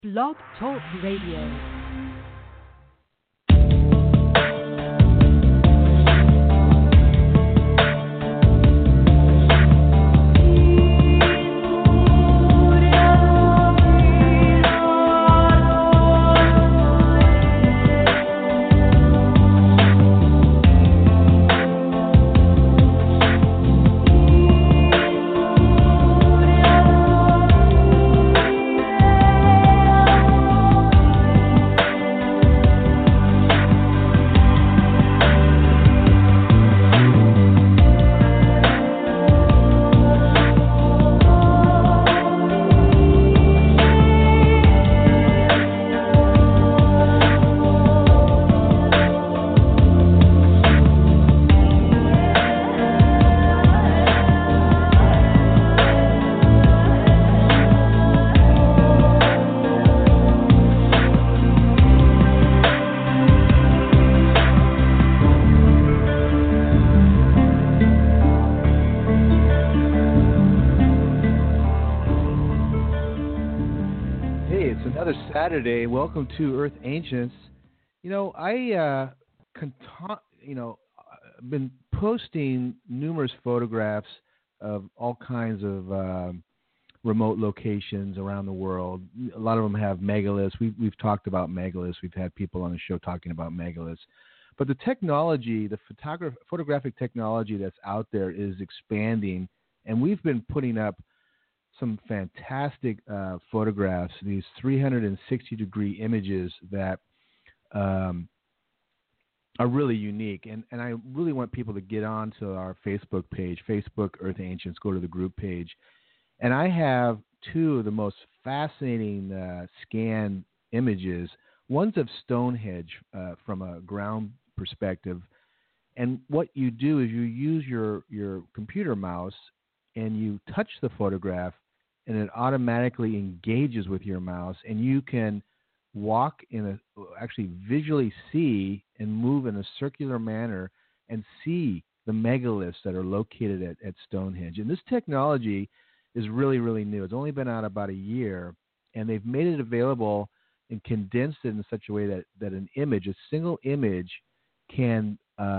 Blog Talk Radio. Saturday. Welcome to Earth Ancients. I've been posting numerous photographs of all kinds of remote locations around the world. A lot of them have megaliths. We've talked about megaliths. We've had people on the show talking about megaliths. But the technology, the photographic technology that's out there is expanding, and we've been putting up some fantastic photographs, these 360-degree images that are really unique. And I really want people to get on to our Facebook page, Facebook Earth Ancients, go to the group page. And I have two of the most fascinating scanned images. One's of Stonehenge from a ground perspective. And what you do is you use your computer mouse and you touch the photograph, and it automatically engages with your mouse, and you can actually visually see and move in a circular manner and see the megaliths that are located at Stonehenge. And this technology is really, really new. It's only been out about a year, and they've made it available and condensed it in such a way that an image, a single image, can,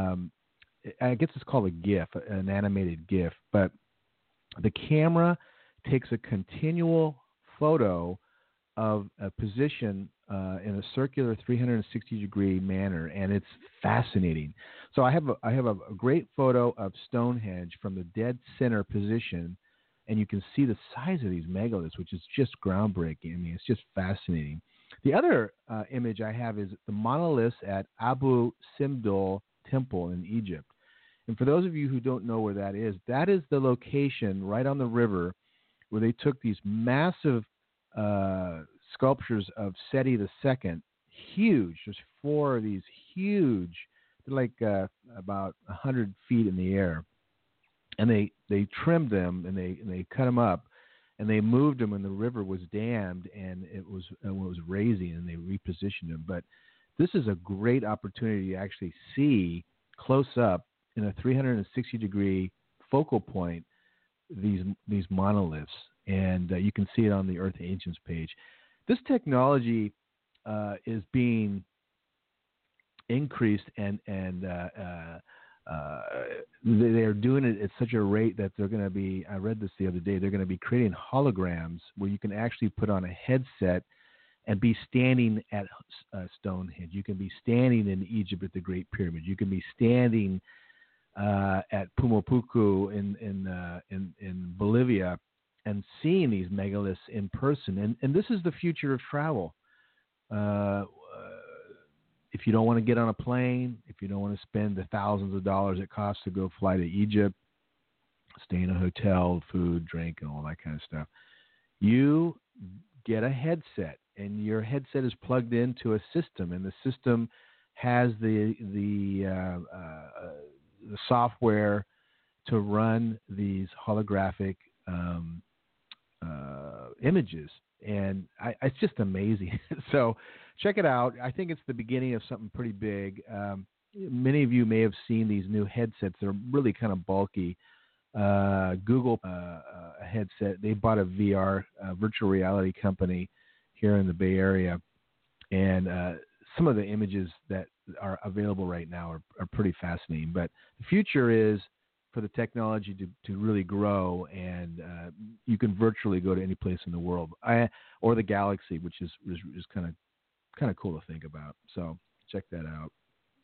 I guess it's called a GIF, an animated GIF, but the camera takes a continual photo of a position in a circular 360-degree manner, and it's fascinating. So I have a great photo of Stonehenge from the dead center position, and you can see the size of these megaliths, which is just groundbreaking. I mean, it's just fascinating. The other image I have is the monoliths at Abu Simbel Temple in Egypt. And for those of you who don't know where that is the location right on the river where they took these massive sculptures of Seti II, huge. There's four of these huge, they're like about 100 feet in the air. And they trimmed them and they cut them up and they moved them when the river was dammed and it was raising, and they repositioned them. But this is a great opportunity to actually see close up in a 360-degree focal point these monoliths, and you can see it on the Earth Ancients page. This technology is being increased, and they're doing it at such a rate that they're going to be, I read this the other day, they're going to be creating holograms where you can actually put on a headset and be standing at Stonehenge. You can be standing in Egypt at the Great Pyramid. You can be standing at Pumapuku in Bolivia and seeing these megaliths in person. And this is the future of travel. If you don't want to get on a plane, if you don't want to spend the thousands of dollars it costs to go fly to Egypt, stay in a hotel, food, drink, and all that kind of stuff, you get a headset, and your headset is plugged into a system, and the system has the software to run these holographic images, and it's just amazing. So check it out. I think it's the beginning of something pretty big. Many of you may have seen these new headsets. They're really kind of bulky. Google a headset. They bought a VR virtual reality company here in the Bay Area, and some of the images that are available right now are pretty fascinating. But the future is for the technology to really grow, and you can virtually go to any place in the world, or the galaxy, which is kind of cool to think about. So check that out.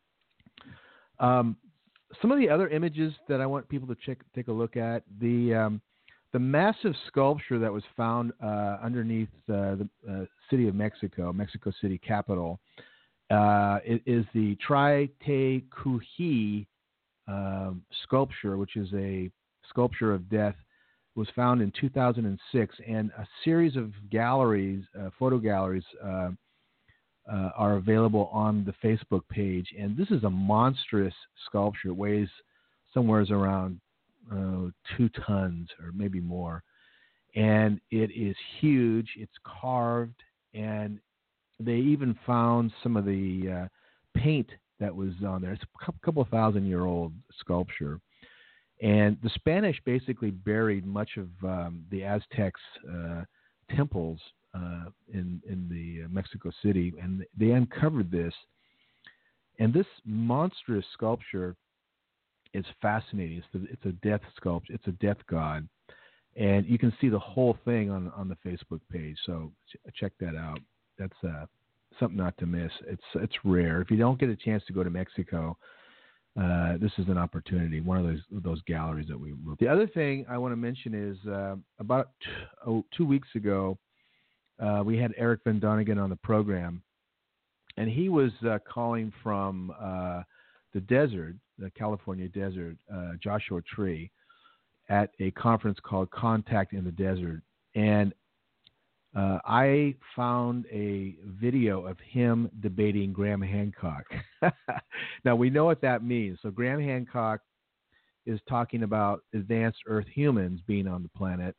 Some of the other images that I want people to take a look at, the massive sculpture that was found underneath the city of Mexico City capital. It is the Trai-Te-Cuhi sculpture, which is a sculpture of death, was found in 2006, and a series of galleries, photo galleries, are available on the Facebook page. And this is a monstrous sculpture. It weighs somewhere around 2 tons or maybe more, and it is huge. It's carved, and they even found some of the paint that was on there. It's a couple of 1,000-year-old sculpture. And the Spanish basically buried much of the Aztecs' temples in the Mexico City, and they uncovered this. And this monstrous sculpture is fascinating. It's a death sculpture. It's a death god, and you can see the whole thing on the Facebook page. So check that out. That's something not to miss. It's rare. If you don't get a chance to go to Mexico, this is an opportunity. One of those galleries that we look. The other thing I want to mention is about 2 weeks ago, we had Eric Van Donigen on the program, and he was calling from the desert, the California desert, Joshua Tree, at a conference called Contact in the Desert. And I found a video of him debating Graham Hancock. Now, we know what that means. So Graham Hancock is talking about advanced Earth humans being on the planet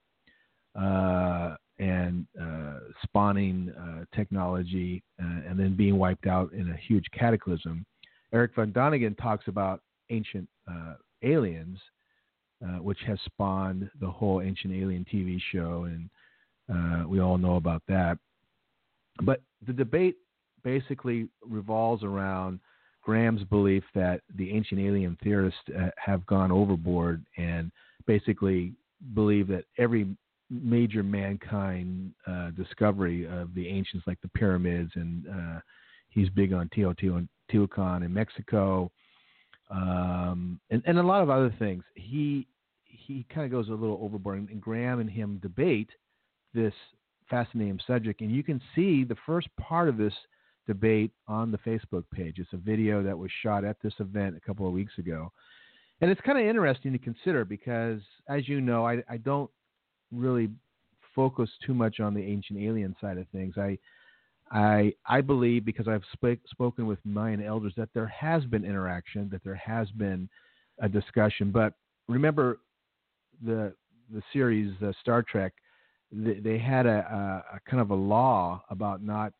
and spawning technology and then being wiped out in a huge cataclysm. Eric Van Donigen talks about ancient aliens, which has spawned the whole Ancient Alien TV show, and we all know about that. But the debate basically revolves around Graham's belief that the ancient alien theorists have gone overboard and basically believe that every major mankind discovery of the ancients, like the pyramids, and he's big on Teotihuacan in Mexico, and a lot of other things. He kind of goes a little overboard, and Graham and him debate this fascinating subject, and you can see the first part of this debate on the Facebook page. It's a video that was shot at this event a couple of weeks ago, and it's kind of interesting to consider because, as you know, I don't really focus too much on the ancient alien side of things. I believe, because I've spoken with Mayan elders, that there has been interaction, that there has been a discussion. But remember the series Star Trek, they had a kind of a law about not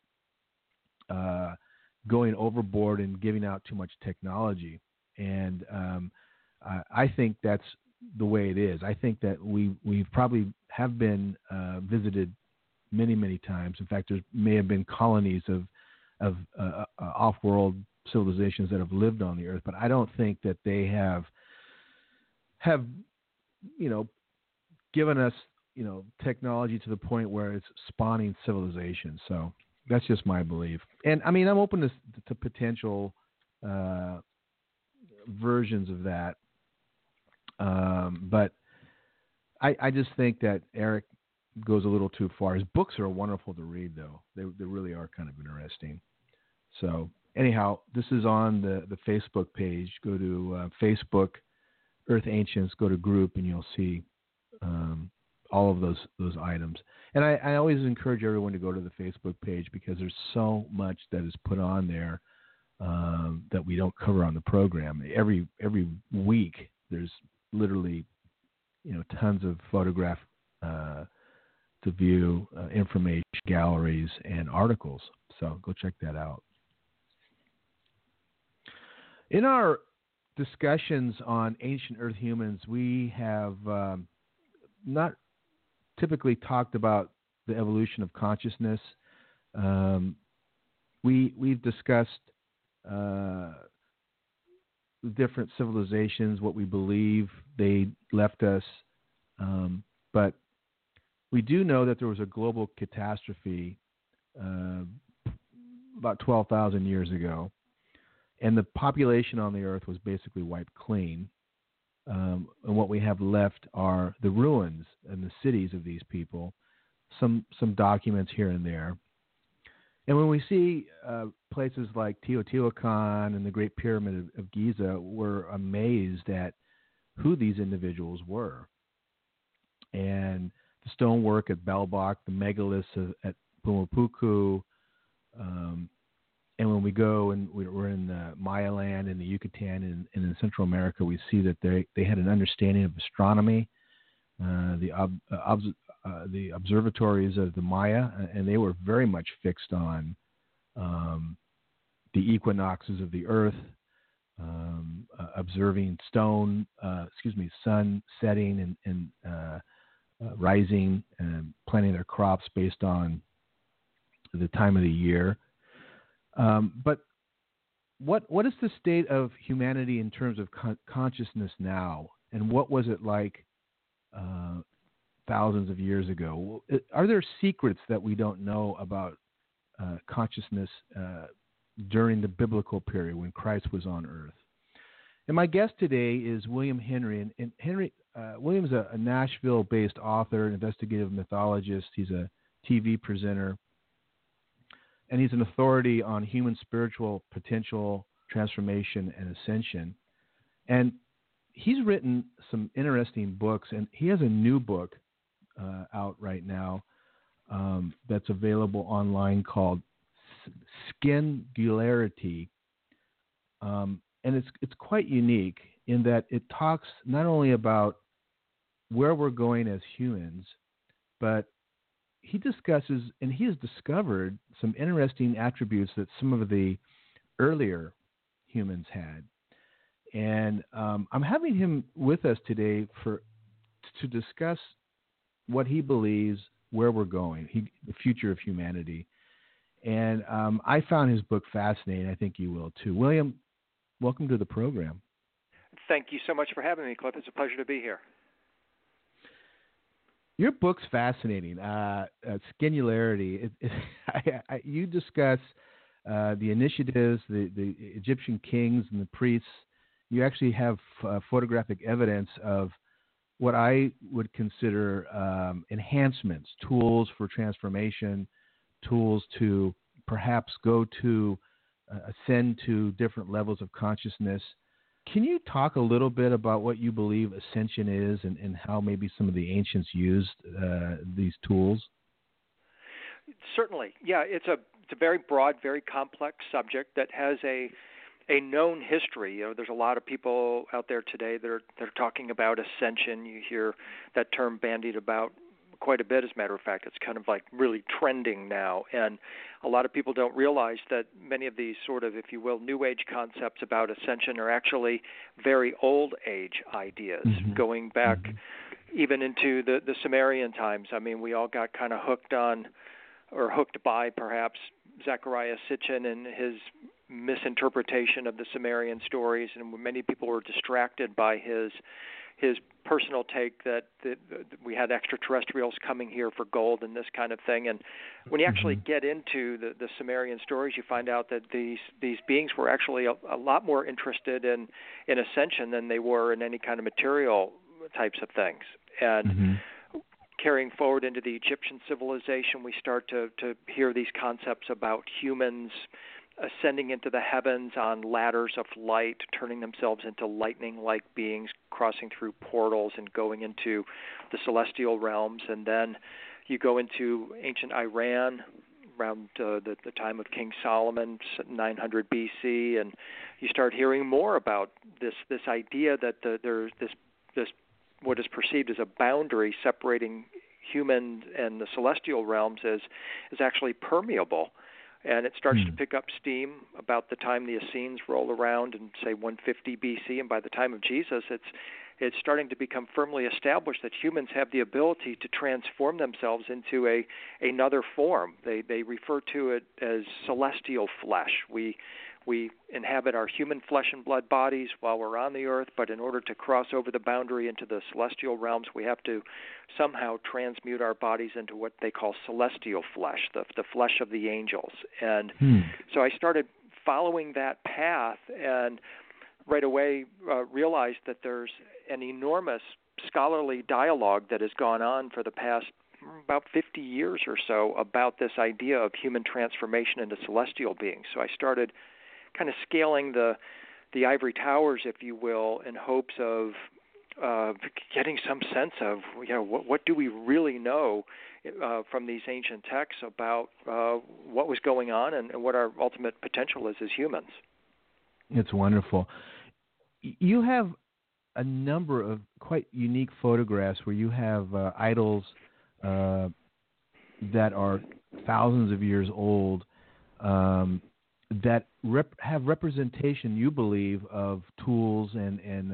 going overboard and giving out too much technology. And I think that's the way it is. I think that we probably have been visited many, many times. In fact, there may have been colonies of off-world civilizations that have lived on the Earth, but I don't think that they have given us technology to the point where it's spawning civilization. So that's just my belief. And I mean, I'm open to potential versions of that. But I just think that Eric goes a little too far. His books are wonderful to read, though. They really are kind of interesting. So anyhow, this is on the Facebook page. Go to Facebook, Earth Ancients, go to group, and you'll see all of those items. And I always encourage everyone to go to the Facebook page because there's so much that is put on there that we don't cover on the program. Every week there's literally tons of photograph to view, information, galleries, and articles. So go check that out. In our discussions on ancient Earth humans, we have not typically talked about the evolution of consciousness. We've discussed different civilizations, what we believe they left us, but we do know that there was a global catastrophe about 12,000 years ago, and the population on the earth was basically wiped clean. And what we have left are the ruins and the cities of these people, some documents here and there. And when we see places like Teotihuacan and the Great Pyramid of Giza, we're amazed at who these individuals were. And the stonework at Baalbek, the megaliths at Pumapuku, and when we go and we're in the Maya land and the Yucatan and in Central America, we see that they had an understanding of astronomy, the observatories of the Maya, and they were very much fixed on the equinoxes of the earth, observing sun setting and rising, and planting their crops based on the time of the year. But what is the state of humanity in terms of consciousness now, and what was it like thousands of years ago? Are there secrets that we don't know about consciousness during the biblical period when Christ was on earth? And my guest today is William Henry. And Henry William's a Nashville-based author, an investigative mythologist. He's a TV presenter. And he's an authority on human spiritual potential, transformation, and ascension. And he's written some interesting books, and he has a new book out right now that's available online called Skingularity. And it's quite unique in that it talks not only about where we're going as humans, but he discusses, and he has discovered some interesting attributes that some of the earlier humans had. And I'm having him with us today to discuss what he believes, where we're going, the future of humanity. And I found his book fascinating. I think you will too. William, welcome to the program. Thank you so much for having me, Cliff. It's a pleasure to be here. Your book's fascinating. Skingularity. You discuss the initiatives, the Egyptian kings and the priests. You actually have photographic evidence of what I would consider enhancements, tools for transformation, tools to perhaps go to ascend to different levels of consciousness. Can you talk a little bit about what you believe ascension is and how maybe some of the ancients used these tools? Certainly. Yeah, it's a very broad, very complex subject that has a known history. You know, there's a lot of people out there today that are talking about ascension. You hear that term bandied about quite a bit, as a matter of fact. It's kind of like really trending now. And a lot of people don't realize that many of these sort of, if you will, New Age concepts about ascension are actually very old age ideas, going back even into the Sumerian times. I mean, we all got kind of hooked on, or hooked by perhaps, Zecharia Sitchin and his misinterpretation of the Sumerian stories, and many people were distracted by his personal take that we had extraterrestrials coming here for gold and this kind of thing. And when you actually get into the Sumerian stories, you find out that these beings were actually a lot more interested in ascension than they were in any kind of material types of things. And carrying forward into the Egyptian civilization, we start to hear these concepts about humans ascending into the heavens on ladders of light, turning themselves into lightning-like beings, crossing through portals and going into the celestial realms. And then you go into ancient Iran around the time of King Solomon, 900 BC, and you start hearing more about this idea that there's this what is perceived as a boundary separating human and the celestial realms is actually permeable. And it starts to pick up steam about the time the Essenes roll around in, say, 150 BC, and by the time of Jesus, it's starting to become firmly established that humans have the ability to transform themselves into another form. They refer to it as celestial flesh. We inhabit our human flesh and blood bodies while we're on the earth, but in order to cross over the boundary into the celestial realms, we have to somehow transmute our bodies into what they call celestial flesh, the flesh of the angels. And so I started following that path and right away realized that there's an enormous scholarly dialogue that has gone on for the past about 50 years or so about this idea of human transformation into celestial beings. So I started kind of scaling the ivory towers, if you will, in hopes of getting some sense of, what do we really know from these ancient texts about what was going on and what our ultimate potential is as humans. It's wonderful. You have a number of quite unique photographs where you have idols that are thousands of years old that have representation, you believe, of tools and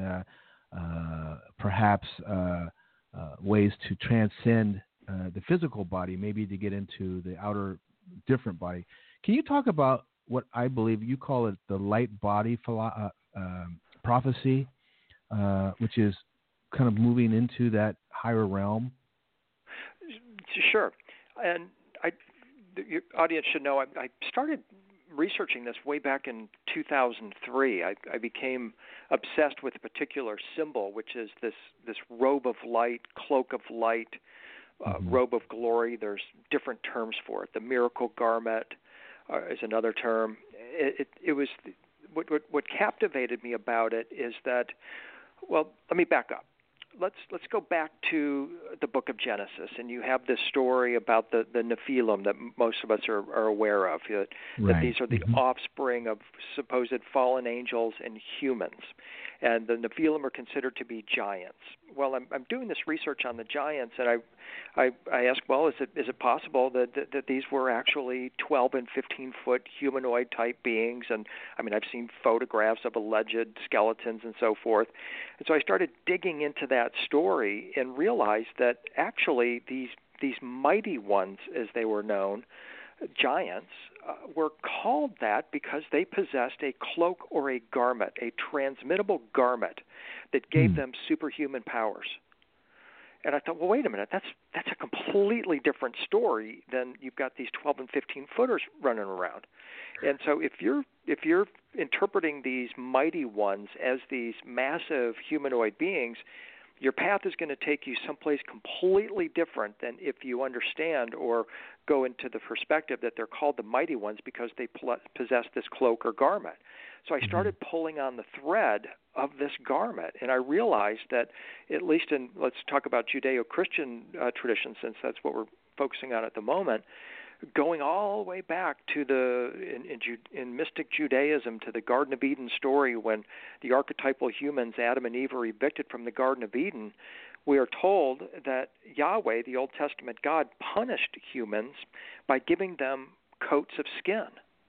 perhaps ways to transcend the physical body, maybe to get into the outer different body. Can you talk about what I believe you call it the light body prophecy, which is kind of moving into that higher realm? Sure. And your audience should know I started researching this way back in 2003. I became obsessed with a particular symbol, which is this robe of light, cloak of light, robe of glory. There's different terms for it. The miracle garment is another term. It was what captivated me about it is that, well, let me back up. Let's go back to the book of Genesis, and you have this story about the Nephilim that most of us are aware of, that these are the offspring of supposed fallen angels and humans, and the Nephilim are considered to be giants. Well, I'm doing this research on the giants, and I ask, well, is it possible that these were actually 12 and 15 foot humanoid type beings? And I mean, I've seen photographs of alleged skeletons and so forth. And so I started digging into that story and realized that actually these mighty ones, as they were known, giants, were called that because they possessed a cloak or a garment, a transmittable garment that gave them superhuman powers. And I thought, well, wait a minute, that's a completely different story than you've got these 12 and 15 footers running around. And so if you're interpreting these mighty ones as these massive humanoid beings, your path is going to take you someplace completely different than if you understand or go into the perspective that they're called the mighty ones because they possess this cloak or garment. So I started pulling on the thread of this garment, and I realized that, at least in, let's talk about Judeo-Christian tradition, since that's what we're focusing on at the moment, going all the way back to in mystic Judaism to the Garden of Eden story when the archetypal humans, Adam and Eve, are evicted from the Garden of Eden, we are told that Yahweh, the Old Testament God, punished humans by giving them coats of skin.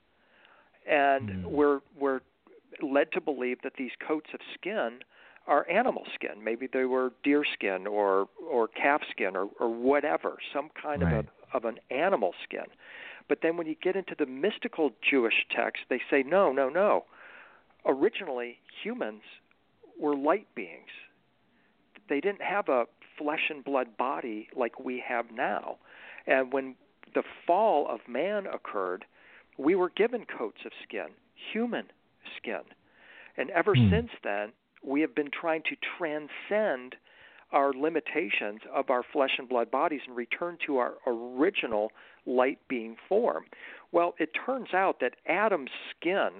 And we're led to believe that these coats of skin are animal skin. Maybe they were deer skin or calf skin or whatever, some kind of an animal skin. But then when you get into the mystical Jewish text, they say, no. Originally, humans were light beings. They didn't have a flesh and blood body like we have now. And when the fall of man occurred, we were given coats of skin, human skin. And ever since then, we have been trying to transcend our limitations of our flesh and blood bodies and return to our original light being form. Well, it turns out that Adam's skin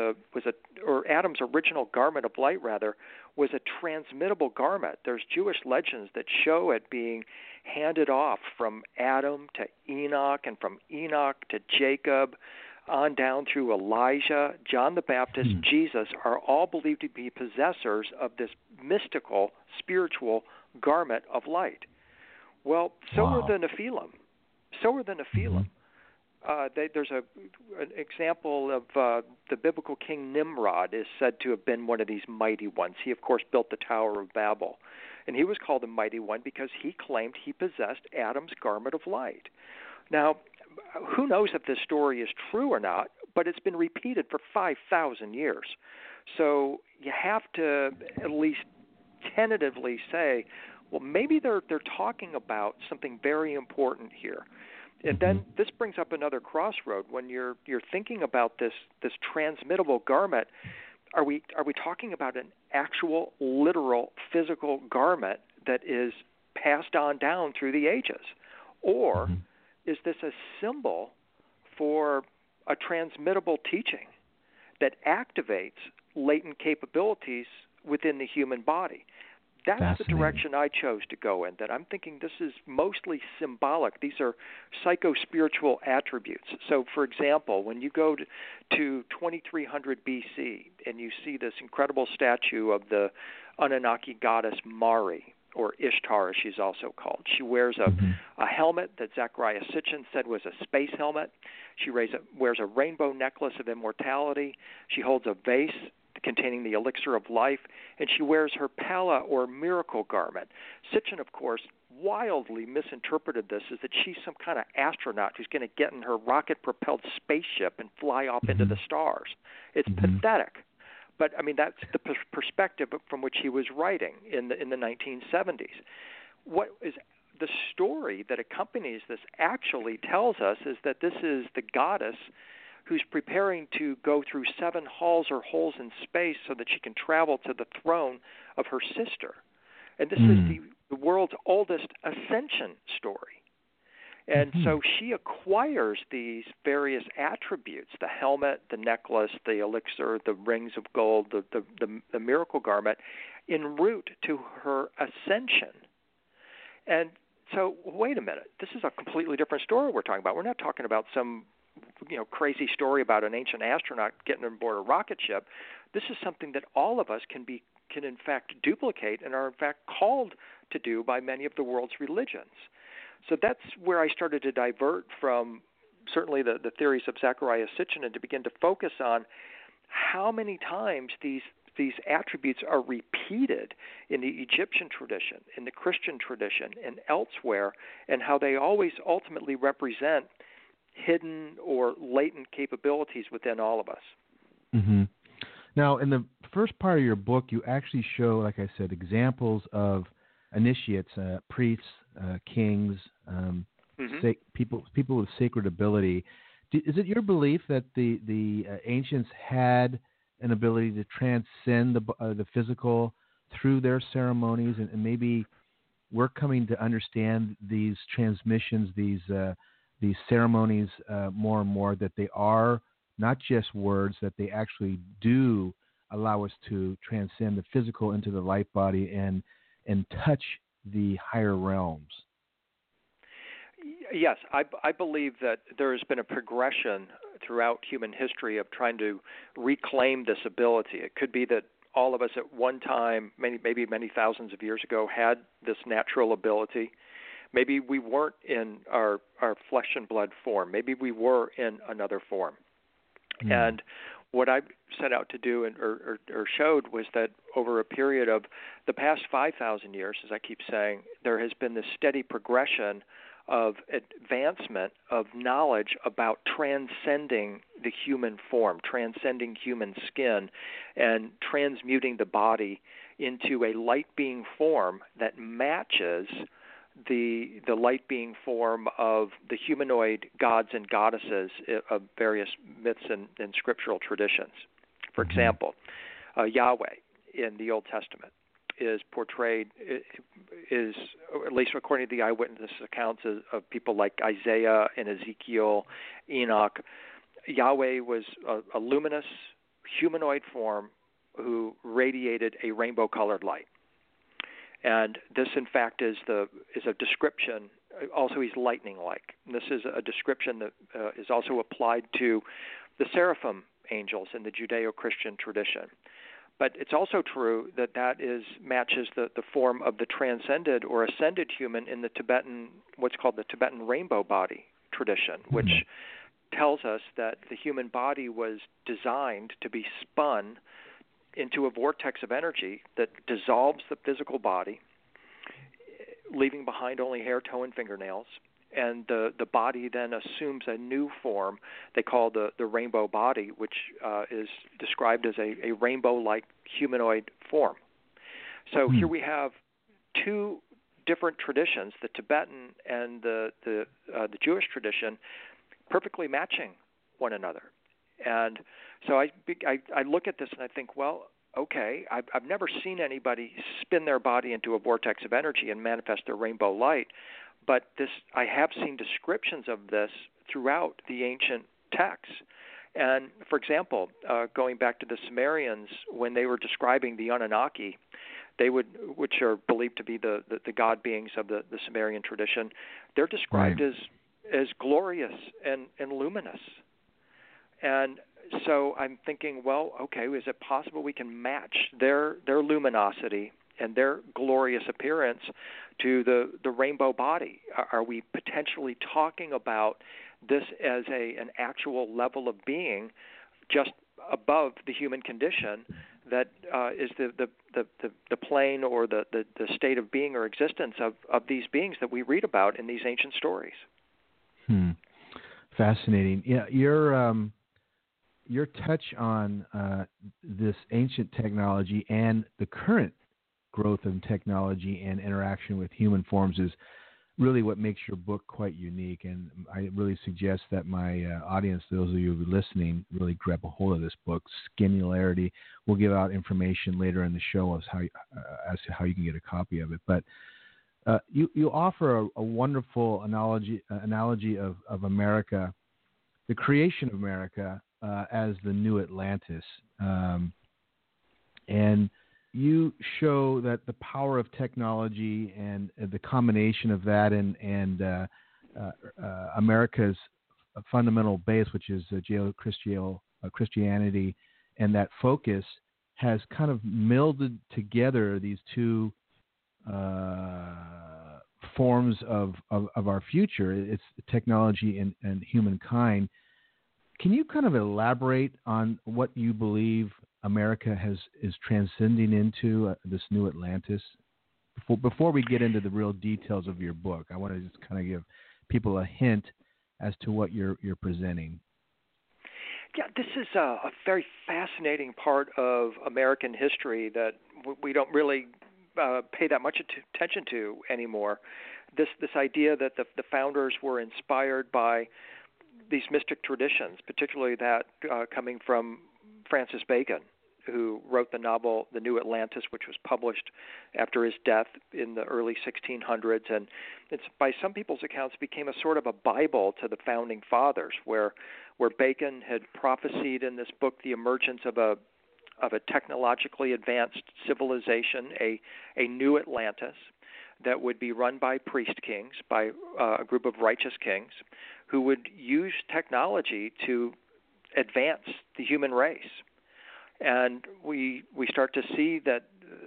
or Adam's original garment of light, rather, was a transmittable garment. There's Jewish legends that show it being handed off from Adam to Enoch and from Enoch to Jacob on down through Elijah, John the Baptist, Jesus, are all believed to be possessors of this mystical, spiritual garment of light. Well, so were the Nephilim. there's an example of the biblical king Nimrod is said to have been one of these mighty ones. He, of course, built the Tower of Babel. And he was called a mighty one because he claimed he possessed Adam's garment of light. Now, who knows if this story is true or not, but it's been repeated for 5,000 years. So you have to at least tentatively say, well, maybe they're talking about something very important here. And then this brings up another crossroad. When you're thinking about this transmittable garment, are we talking about an actual, literal, physical garment that is passed on down through the ages? Or is this a symbol for a transmittable teaching that activates latent capabilities within the human body? That's the direction I chose to go in, that I'm thinking this is mostly symbolic. These are psycho-spiritual attributes. So, for example, when you go to 2300 BC and you see this incredible statue of the Anunnaki goddess Mari, or Ishtar as she's also called. She wears a helmet that Zecharia Sitchin said was a space helmet. She wears a rainbow necklace of immortality. She holds a vase containing the elixir of life, and she wears her pala, or miracle garment. Sitchin, of course, wildly misinterpreted this as that she's some kind of astronaut who's going to get in her rocket-propelled spaceship and fly off into the stars. It's pathetic. But, I mean, that's the perspective from which he was writing in the 1970s. What is the story that accompanies this actually tells us is that this is the goddess who's preparing to go through 7 halls or holes in space so that she can travel to the throne of her sister. And this is the world's oldest ascension story. And so she acquires these various attributes, the helmet, the necklace, the elixir, the rings of gold, the miracle garment, en route to her ascension. And so, wait a minute, this is a completely different story we're talking about. We're not talking about some crazy story about an ancient astronaut getting on board a rocket ship. This is something that all of us can in fact duplicate and are in fact called to do by many of the world's religions. So that's where I started to divert from certainly the theories of Zecharia Sitchin and to begin to focus on how many times these attributes are repeated in the Egyptian tradition, in the Christian tradition, and elsewhere, and how they always ultimately represent hidden or latent capabilities within all of us. Now, in the first part of your book, you actually show, like I said, examples of initiates, priests, kings, people with sacred ability. Is it your belief that the ancients had an ability to transcend the physical through their ceremonies, and maybe we're coming to understand these transmissions, these ceremonies more and more, that they are not just words, that they actually do allow us to transcend the physical into the light body and touch the higher realms? Yes, I believe that there has been a progression throughout human history of trying to reclaim this ability. It could be that all of us at one time, maybe many thousands of years ago, had this natural ability. Maybe we weren't in our flesh and blood form. Maybe we were in another form. And what I set out to do or showed was that over a period of the past 5,000 years, as I keep saying, there has been this steady progression of advancement of knowledge about transcending the human form, transcending human skin, and transmuting the body into a light-being form that matches the light-being form of the humanoid gods and goddesses of various myths and scriptural traditions. For example, Yahweh in the Old Testament is portrayed, at least according to the eyewitness accounts of people like Isaiah and Ezekiel, Enoch. Yahweh was a luminous humanoid form who radiated a rainbow-colored light. And this, in fact, is a description. Also, he's lightning-like. And this is a description that is also applied to the seraphim angels in the Judeo-Christian tradition. But it's also true that matches the form of the transcended or ascended human in the Tibetan, what's called the Tibetan rainbow body tradition, which tells us that the human body was designed to be spun into a vortex of energy that dissolves the physical body, leaving behind only hair, toe, and fingernails. And the body then assumes a new form they call the rainbow body, which is described as a rainbow-like humanoid form. So here we have two different traditions, the Tibetan and the Jewish tradition, perfectly matching one another. And so I look at this and I think, well, okay, I've never seen anybody spin their body into a vortex of energy and manifest their rainbow light, but I have seen descriptions of this throughout the ancient texts. And for example, going back to the Sumerians, when they were describing the Anunnaki, which are believed to be the god beings of the Sumerian tradition, they're described as glorious and luminous. And so I'm thinking, well, okay, is it possible we can match their luminosity and their glorious appearance to the rainbow body? Are we potentially talking about this as an actual level of being just above the human condition that is the plane or the state of being or existence of these beings that we read about in these ancient stories? Fascinating. Yeah, your touch on this ancient technology and the current growth in technology and interaction with human forms is really what makes your book quite unique. And I really suggest that my audience, those of you who are listening, really grab a hold of this book, Skinnularity. We'll give out information later in the show as to how you can get a copy of it. But you offer a wonderful analogy of America, the creation of America, as the new Atlantis. And you show that the power of technology and the combination of that and America's fundamental base, which is Christianity, and that focus has kind of melded together these two forms of our future. It's technology and humankind. Can you kind of elaborate on what you believe America is transcending into, this new Atlantis? Before we get into the real details of your book, I want to just kind of give people a hint as to what you're presenting. Yeah, this is a very fascinating part of American history that we don't really pay that much attention to anymore. This idea that the founders were inspired by these mystic traditions, particularly that coming from Francis Bacon, who wrote the novel The New Atlantis, which was published after his death in the early 1600s. And it's, by some people's accounts, became a sort of a Bible to the founding fathers, where Bacon had prophesied in this book the emergence of a technologically advanced civilization, a new Atlantis, that would be run by priest kings, by a group of righteous kings, who would use technology to advance the human race. And we start to see that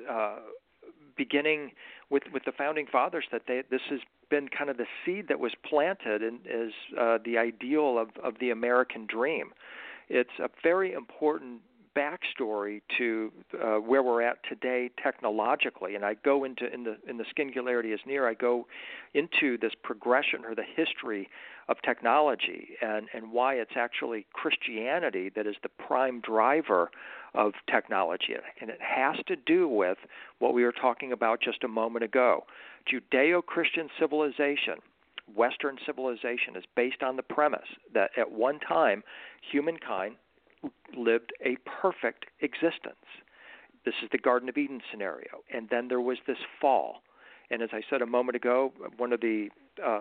beginning with the founding fathers, that this has been kind of the seed that was planted and is the ideal of the American dream. It's a very important backstory to where we're at today technologically, and I go into in the Skinnularity is Near. I go into this progression or the history of technology and why it's actually Christianity that is the prime driver of technology, and it has to do with what we were talking about just a moment ago. Judeo-Christian civilization, Western civilization, is based on the premise that at one time humankind lived a perfect existence. This is the Garden of Eden scenario. And then there was this fall. And as I said a moment ago, one of the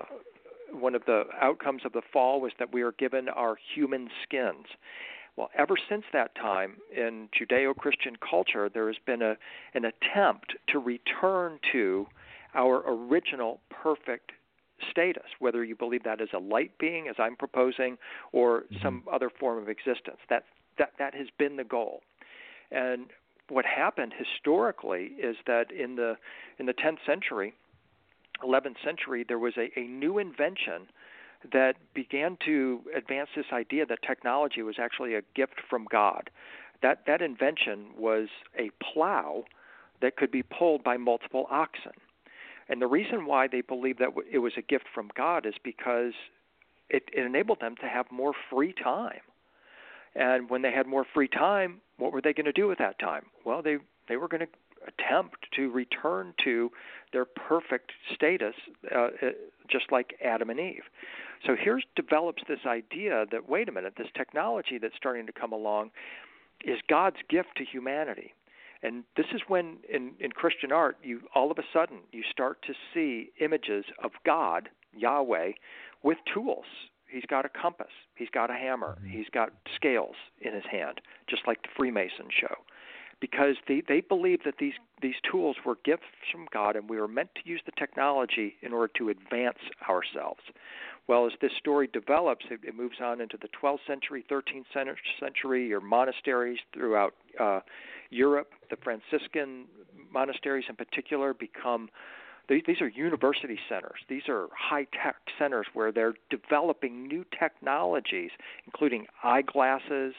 outcomes of the fall was that we are given our human skins. Well, ever since that time in Judeo-Christian culture, there has been an attempt to return to our original perfect status, whether you believe that is a light being, as I'm proposing, or some other form of existence. That has been the goal. And what happened historically is that in the 10th century, 11th century, there was a new invention that began to advance this idea that technology was actually a gift from God. That invention was a plow that could be pulled by multiple oxen. And the reason why they believed that it was a gift from God is because it enabled them to have more free time. And when they had more free time, what were they going to do with that time? Well, they were going to attempt to return to their perfect status, just like Adam and Eve. So here develops this idea that, wait a minute, this technology that's starting to come along is God's gift to humanity. And this is when, in Christian art, you all of a sudden you start to see images of God, Yahweh, with tools. He's got a compass. He's got a hammer. He's got scales in his hand, just like the Freemason show. Because they believe that these tools were gifts from God, and we were meant to use the technology in order to advance ourselves. Well, as this story develops, it moves on into the 12th century, 13th century, your monasteries throughout Europe. The Franciscan monasteries in particular become, these are university centers. These are high-tech centers where they're developing new technologies, including eyeglasses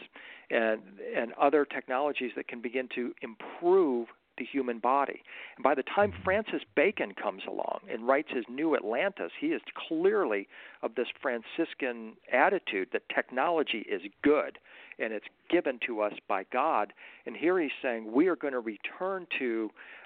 and other technologies that can begin to improve the human body. And by the time Francis Bacon comes along and writes his New Atlantis, he is clearly of this Franciscan attitude that technology is good and it's given to us by God. And here he's saying we are going to return to,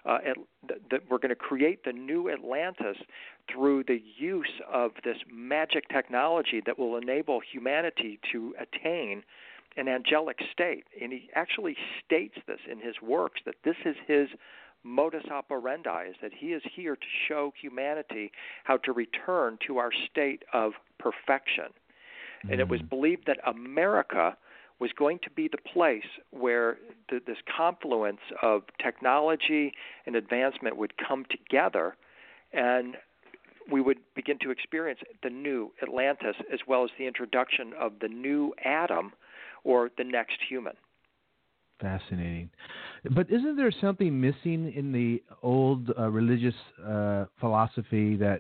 we're going to create the New Atlantis through the use of this magic technology that will enable humanity to attain an angelic state. And he actually states this in his works, that this is his modus operandi, is that he is here to show humanity how to return to our state of perfection. And it was believed that America was going to be the place where this confluence of technology and advancement would come together, and we would begin to experience the new Atlantis, as well as the introduction of the new Adam, or the next human. Fascinating. But isn't there something missing in the old religious philosophy that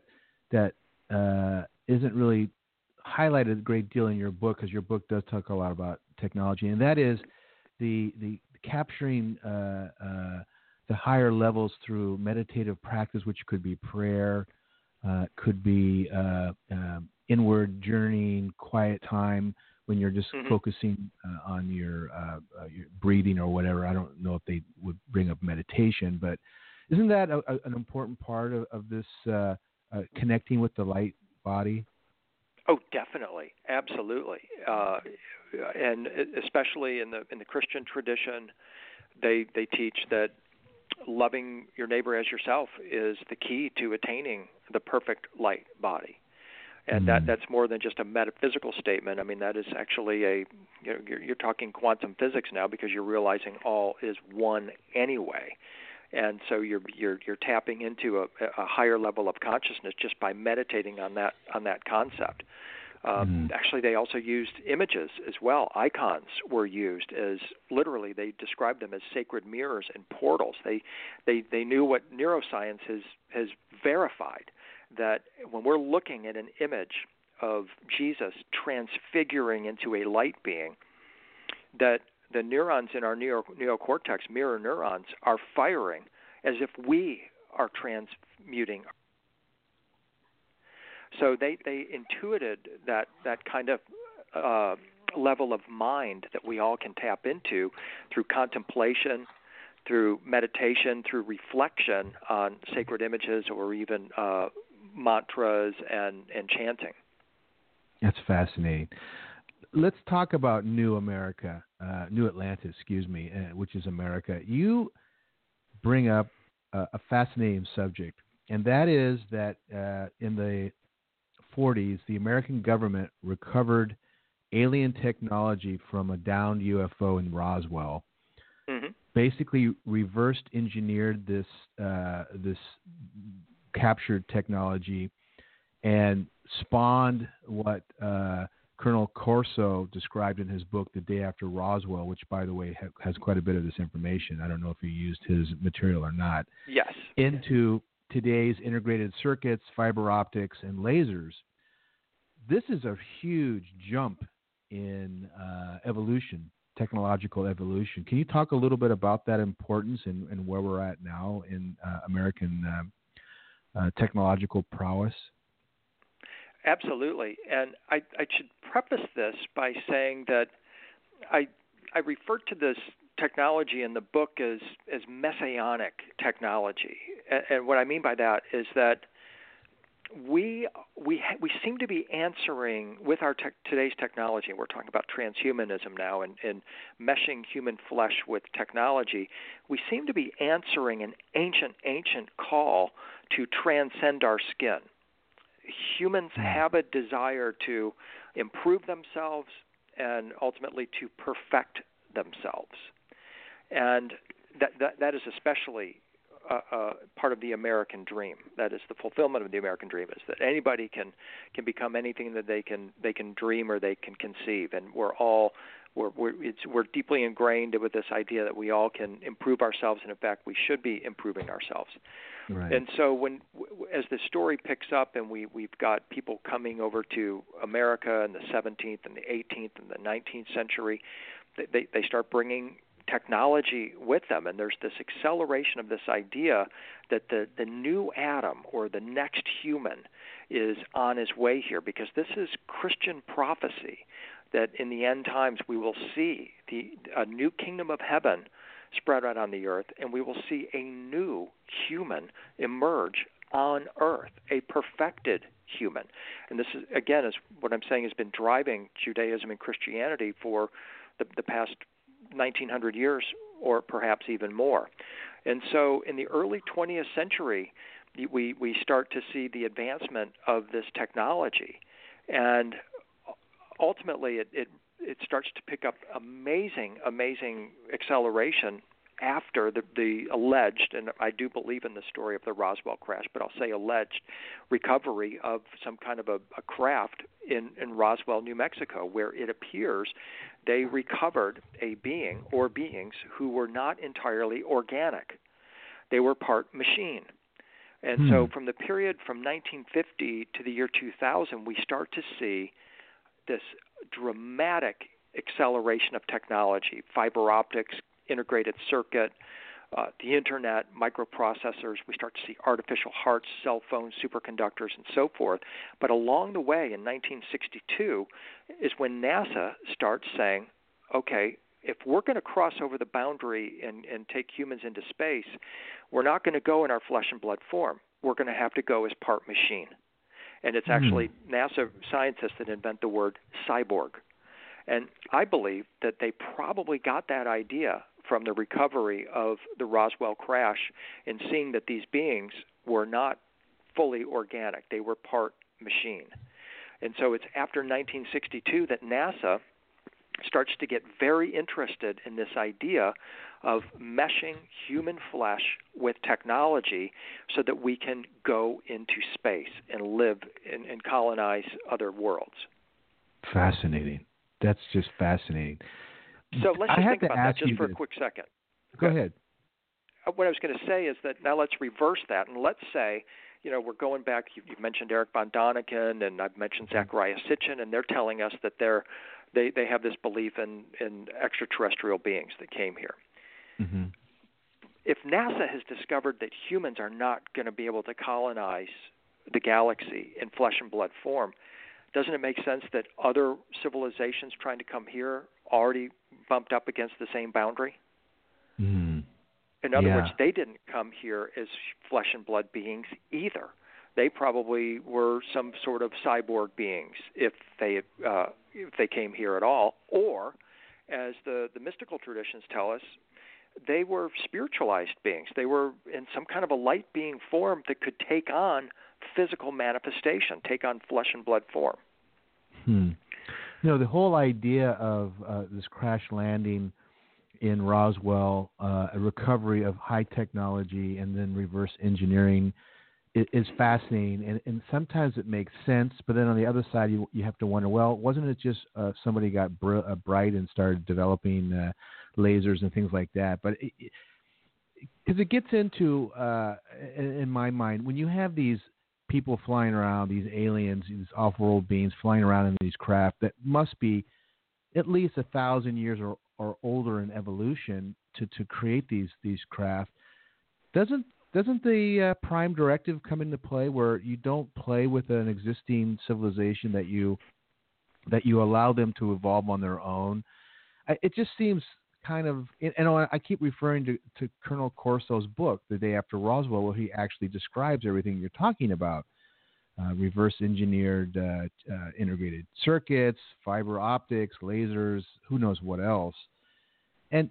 isn't really highlighted a great deal in your book, because your book does talk a lot about technology, and that is the capturing the higher levels through meditative practice, which could be prayer, could be inward journeying, quiet time, when you're just focusing on your breathing or whatever. I don't know if they would bring up meditation, but isn't that an important part of this connecting with the light body? Oh, definitely, absolutely, and especially in the Christian tradition, they teach that loving your neighbor as yourself is the key to attaining the perfect light body. And that's more than just a metaphysical statement. I mean, that is actually you're talking quantum physics now, because you're realizing all is one anyway. And so you're tapping into a higher level of consciousness just by meditating on that concept. Actually, they also used images as well. Icons were used as, literally, they described them as sacred mirrors and portals. They knew what neuroscience has verified, that when we're looking at an image of Jesus transfiguring into a light being, that the neurons in our neocortex, mirror neurons, are firing as if we are transmuting. So they intuited that kind of level of mind that we all can tap into through contemplation, through meditation, through reflection on sacred images, or even mantras and chanting. That's fascinating. Let's talk about New America, New Atlantis, which is America. You bring up a fascinating subject, and that is that in the 40s, the American government recovered alien technology from a downed UFO in Roswell. Basically, reversed engineered this captured technology and spawned what Colonel Corso described in his book, The Day After Roswell, which, by the way, has quite a bit of this information. I don't know if you used his material or not. Yes. Into today's integrated circuits, fiber optics, and lasers. this is a huge jump in evolution, technological evolution. Can you talk a little bit about that importance and where we're at now in American technological prowess? Absolutely. And I should preface this by saying that I refer to this technology in the book as messianic technology. And what I mean by that is that we seem to be answering with our today's technology, and we're talking about transhumanism now and meshing human flesh with technology, we seem to be answering an ancient call to transcend our skin. Humans have a desire to improve themselves and ultimately to perfect themselves. And that is especially part of the American dream. That is the fulfillment of the American dream, is that anybody can become anything that they can dream or they can conceive, and we're deeply ingrained with this idea that we all can improve ourselves, and in fact we should be improving ourselves. Right. And so as the story picks up and we've got people coming over to America in the 17th and the 18th and the 19th century, they start bringing technology with them, and there's this acceleration of this idea that the new Adam or the next human is on his way here, because this is Christian prophecy that in the end times we will see a new kingdom of heaven spread out on the earth, and we will see a new human emerge on earth, a perfected human. And this is, again, is what I'm saying has been driving Judaism and Christianity for the past 1900 years, or perhaps even more. And so in the early 20th century, we start to see the advancement of this technology, and ultimately it starts to pick up amazing acceleration after the alleged, and I do believe in the story of the Roswell crash, but I'll say alleged recovery of some kind of a craft in Roswell, New Mexico, where it appears they recovered a being or beings who were not entirely organic. They were part machine. And so from the period from 1950 to the year 2000, we start to see this dramatic acceleration of technology, fiber optics, integrated circuit, the internet, microprocessors. We start to see artificial hearts, cell phones, superconductors, and so forth. But along the way, in 1962, is when NASA starts saying, okay, if we're going to cross over the boundary and take humans into space, we're not going to go in our flesh and blood form. We're going to have to go as part machine. And it's actually NASA scientists that invent the word cyborg. And I believe that they probably got that idea from the recovery of the Roswell crash and seeing that these beings were not fully organic. They were part machine. And so it's after 1962 that NASA starts to get very interested in this idea of meshing human flesh with technology so that we can go into space and live and colonize other worlds. Fascinating. That's just fascinating. So let's just think about that just for a quick second. Go ahead. What I was going to say is that now let's reverse that, and let's say, we're going back. You've mentioned Eric von Däniken, and I've mentioned Zecharia Sitchin, and they're telling us that they have this belief in extraterrestrial beings that came here. Mm-hmm. If NASA has discovered that humans are not going to be able to colonize the galaxy in flesh and blood form, doesn't it make sense that other civilizations trying to come here already bumped up against the same boundary? Mm. In other words, they didn't come here as flesh and blood beings either. They probably were some sort of cyborg beings if they came here at all, or, as the mystical traditions tell us, they were spiritualized beings. They were in some kind of a light being form that could take on physical manifestation, take on flesh and blood form. The whole idea of this crash landing in Roswell, a recovery of high technology and then reverse engineering is fascinating. And sometimes it makes sense, but then on the other side, you have to wonder, well, wasn't it just somebody got bright and started developing lasers and things like that? But because it gets into, in my mind, when you have these people flying around, these aliens, these off-world beings flying around in these craft that must be at least 1,000 years or older in evolution to create these craft. Doesn't the Prime Directive come into play, where you don't play with an existing civilization, that you allow them to evolve on their own? It just seems kind of, and I keep referring to Colonel Corso's book, The Day After Roswell, where he actually describes everything you're talking about. Reverse engineered integrated circuits, fiber optics, lasers, who knows what else. And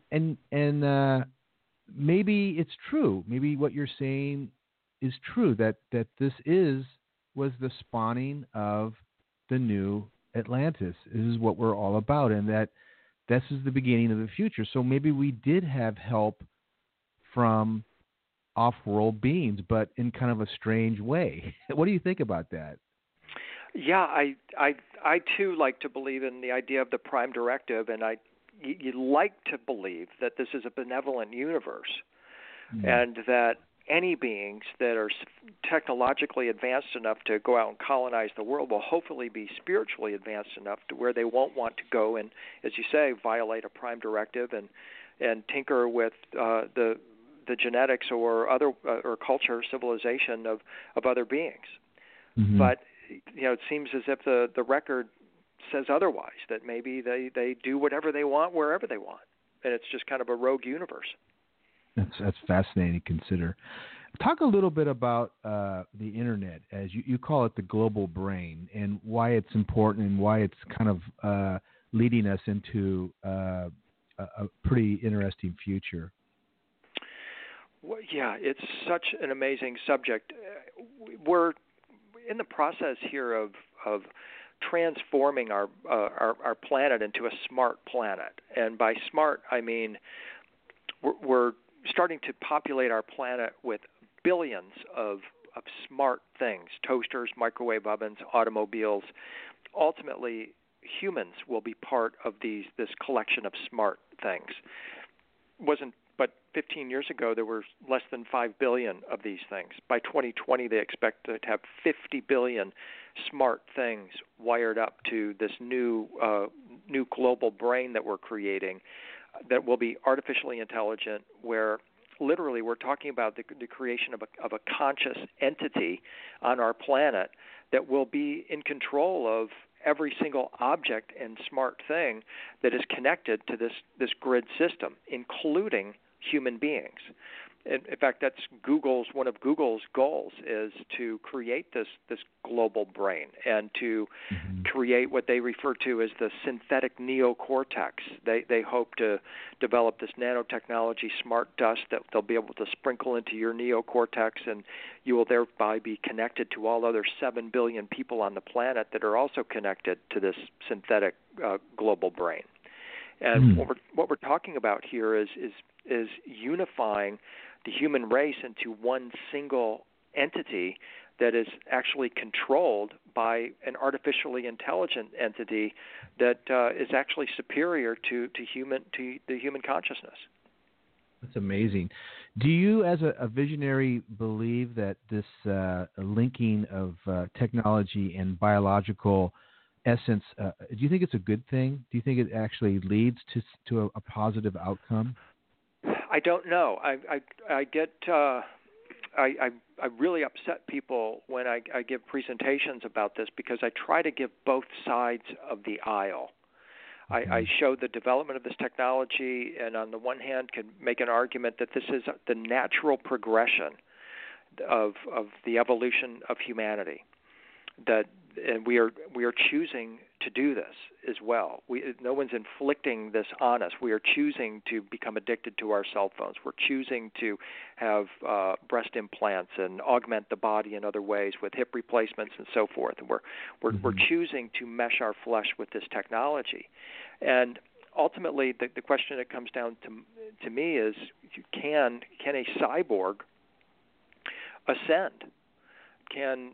maybe it's true. Maybe what you're saying is true, that this was the spawning of the new Atlantis. This is what we're all about, and that this is the beginning of the future. So maybe we did have help from off-world beings, but in kind of a strange way. What do you think about that? Yeah, I too like to believe in the idea of the Prime Directive, and you like to believe that this is a benevolent universe, and that any beings that are technologically advanced enough to go out and colonize the world will hopefully be spiritually advanced enough to where they won't want to go and, as you say, violate a Prime Directive and tinker with the genetics or other or culture, civilization of other beings. Mm-hmm. But it seems as if the record says otherwise, that maybe they do whatever they want wherever they want, and it's just kind of a rogue universe. That's fascinating to consider. Talk a little bit about the internet, as you call it, the global brain, and why it's important and why it's kind of leading us into a pretty interesting future. Well, yeah, it's such an amazing subject. We're in the process here of transforming our planet into a smart planet, and by smart I mean we're starting to populate our planet with billions of smart things: toasters, microwave ovens, automobiles. Ultimately, humans will be part of this collection of smart things. But 15 years ago, there were less than 5 billion of these things. By 2020, they expect to have 50 billion smart things wired up to this new global brain that we're creating, that will be artificially intelligent, where literally we're talking about the creation of a conscious entity on our planet that will be in control of every single object and smart thing that is connected to this grid system, including human beings. In fact, that's one of Google's goals, is to create this global brain and to create what they refer to as the synthetic neocortex. They hope to develop this nanotechnology, smart dust, that they'll be able to sprinkle into your neocortex, and you will thereby be connected to all other 7 billion people on the planet that are also connected to this synthetic global brain. And what we're talking about here is unifying the human race into one single entity that is actually controlled by an artificially intelligent entity that is actually superior to the human consciousness. That's amazing. Do you, as a visionary, believe that this linking of technology and biological essence, do you think it's a good thing? Do you think it actually leads to a positive outcome? I don't know. I get I really upset people when I give presentations about this, because I try to give both sides of the aisle. I show the development of this technology, and on the one hand can make an argument that this is the natural progression of the evolution of humanity, and we are choosing to do this as well. No one's inflicting this on us. We are choosing to become addicted to our cell phones. We're choosing to have breast implants and augment the body in other ways with hip replacements and so forth. And we're choosing to mesh our flesh with this technology. And ultimately, the question that comes down to me is, can a cyborg ascend? Can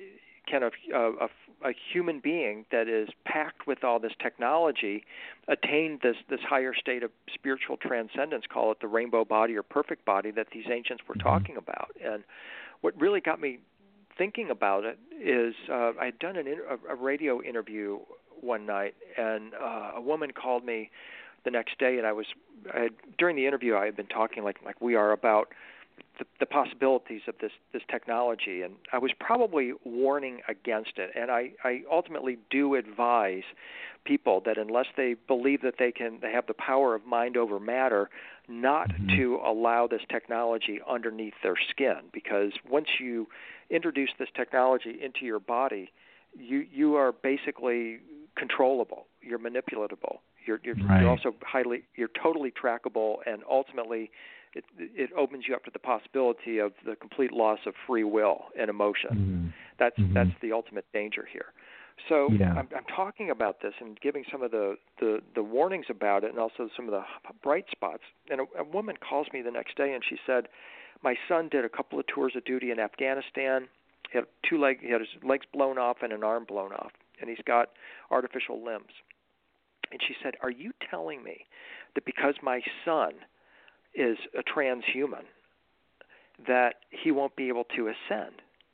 a human being that is packed with all this technology attain this higher state of spiritual transcendence, call it the rainbow body or perfect body, that these ancients were talking about? And what really got me thinking about it is I had done a radio interview one night, and a woman called me the next day, and during the interview I had been talking like we are about the possibilities of this technology, and I was probably warning against it. And I ultimately do advise people that unless they believe that they have the power of mind over matter, not to allow this technology underneath their skin, because once you introduce this technology into your body, you are basically controllable. You're manipulatable. You're also you're totally trackable, and ultimately it opens you up to the possibility of the complete loss of free will and emotion. That's the ultimate danger here. So I'm talking about this and giving some of the warnings about it, and also some of the bright spots. And a woman calls me the next day, and she said, my son did a couple of tours of duty in Afghanistan. He had his legs blown off and an arm blown off, and he's got artificial limbs. And she said, are you telling me that because my son is a transhuman, that he won't be able to ascend?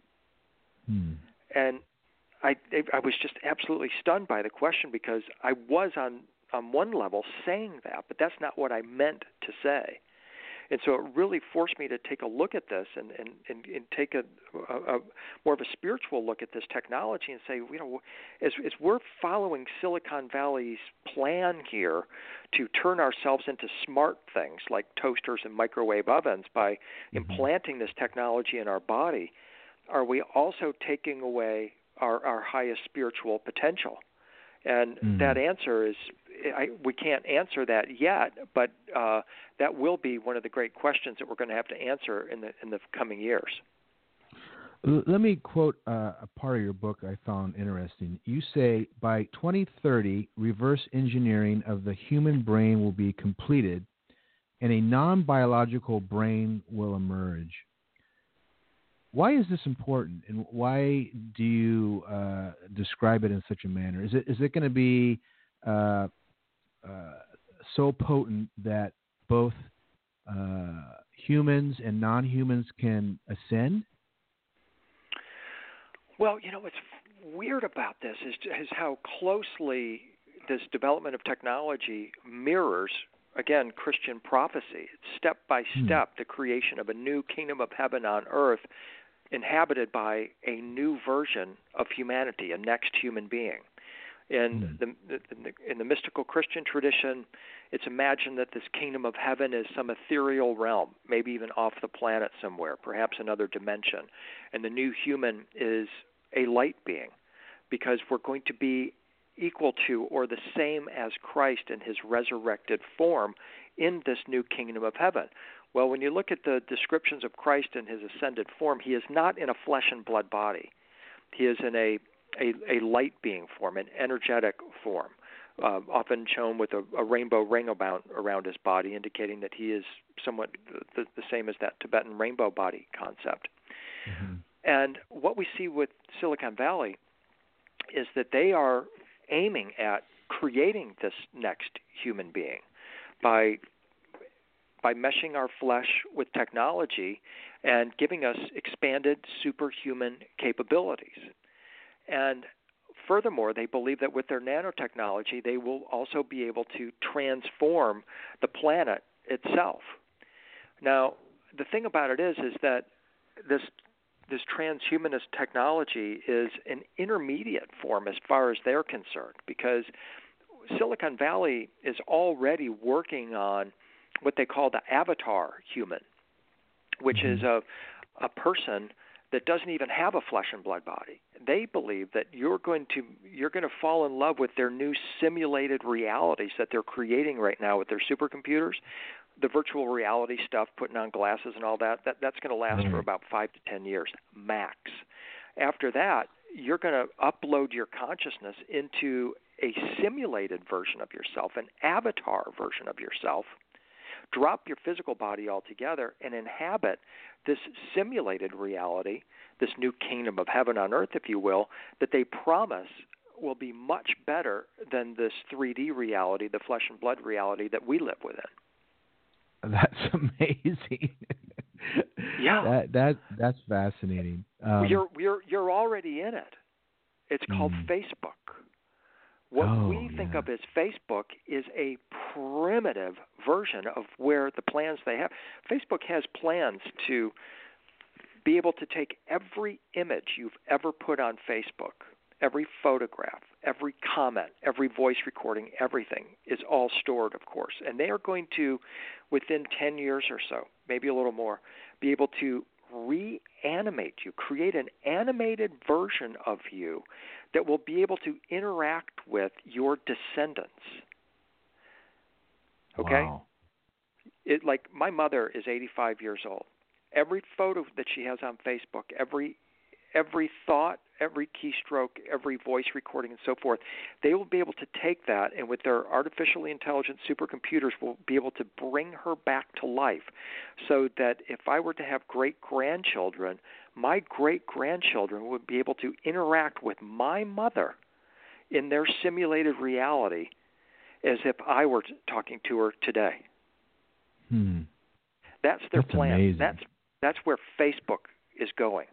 And I was just absolutely stunned by the question, because I was on one level saying that, but that's not what I meant to say. And so it really forced me to take a look at this and take a more of a spiritual look at this technology and say, as we're following Silicon Valley's plan here to turn ourselves into smart things like toasters and microwave ovens by implanting this technology in our body, are we also taking away our highest spiritual potential? And that answer is, we can't answer that yet, but that will be one of the great questions that we're going to have to answer in the coming years. Let me quote a part of your book I found interesting. You say, by 2030, reverse engineering of the human brain will be completed, and a non-biological brain will emerge. Why is this important, and why do you describe it in such a manner? Is it going to be so potent that both humans and non-humans can ascend? Well, what's weird about this is how closely this development of technology mirrors, again, Christian prophecy. It's step by step the creation of a new kingdom of heaven on earth, inhabited by a new version of humanity, a next human being. In the mystical Christian tradition, it's imagined that this kingdom of heaven is some ethereal realm, maybe even off the planet somewhere, perhaps another dimension. And the new human is a light being, because we're going to be equal to or the same as Christ in his resurrected form in this new kingdom of heaven. Well, when you look at the descriptions of Christ in his ascended form, he is not in a flesh and blood body. He is in a light being form, an energetic form, often shown with a rainbow ring around his body, indicating that he is somewhat the same as that Tibetan rainbow body concept. And what we see with Silicon Valley is that they are aiming at creating this next human being by meshing our flesh with technology and giving us expanded superhuman capabilities. And furthermore, they believe that with their nanotechnology, they will also be able to transform the planet itself. Now, the thing about it is that this transhumanist technology is an intermediate form as far as they're concerned, because Silicon Valley is already working on what they call the avatar human, which is a person that doesn't even have a flesh and blood body. They believe that you're going to fall in love with their new simulated realities that they're creating right now with their supercomputers. The virtual reality stuff, putting on glasses and all that's going to last for about 5 to 10 years max. After that, you're going to upload your consciousness into a simulated version of yourself, an avatar version of yourself, drop your physical body altogether, and inhabit this simulated reality, this new kingdom of heaven on earth, if you will, that they promise will be much better than this 3D reality, the flesh and blood reality that we live within. That's amazing. Yeah. That's fascinating. You're already in it. It's called Facebook. What we think of as Facebook is a primitive version of where the plans they have. Facebook has plans to be able to take every image you've ever put on Facebook, every photograph, every comment, every voice recording, everything is all stored, of course. And they are going to, within 10 years or so, maybe a little more, be able to reanimate you, create an animated version of you that will be able to interact with your descendants. Okay? Wow. Like my mother is 85 years old. Every photo that she has on Facebook, every thought, every keystroke, every voice recording, and so forth, they will be able to take that, and with their artificially intelligent supercomputers will be able to bring her back to life, so that if I were to have great-grandchildren, my great-grandchildren would be able to interact with my mother in their simulated reality as if I were talking to her today. That's their plan. Amazing. That's where Facebook is going.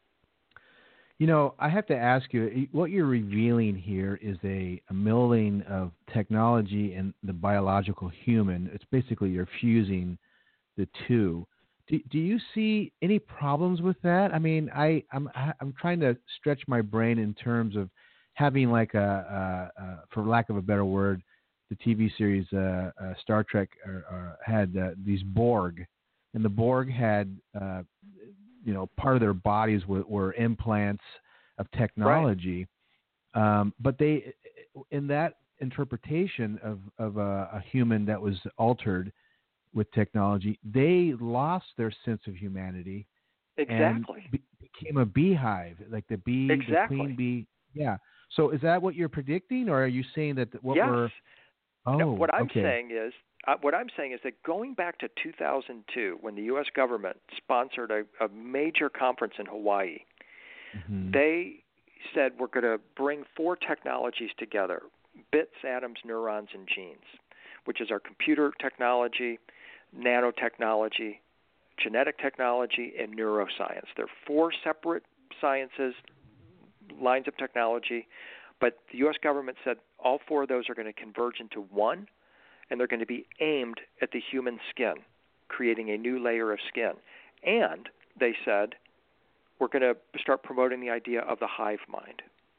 You know, I have to ask you, what you're revealing here is a melding of technology and the biological human. It's basically you're fusing the two. Do you see any problems with that? I mean, I'm trying to stretch my brain in terms of having like for lack of a better word, the TV series Star Trek had these Borg, and the Borg had part of their bodies were implants of technology, right. But they, in that interpretation of a human that was altered with technology, they lost their sense of humanity. Exactly. And became a beehive, like the bee, exactly. the queen bee. Yeah. So is that what you're predicting, or are you saying that what yes. we're? Oh, no, what I'm okay. saying is that going back to 2002, when the U.S. government sponsored a major conference in Hawaii, they said we're going to bring 4 technologies together: bits, atoms, neurons, and genes, which is our computer technology, nanotechnology, genetic technology, and neuroscience. They're 4 separate sciences, lines of technology, but the U.S. government said all 4 of those are going to converge into one, and they're going to be aimed at the human skin, creating a new layer of skin. And they said we're going to start promoting the idea of the hive mind.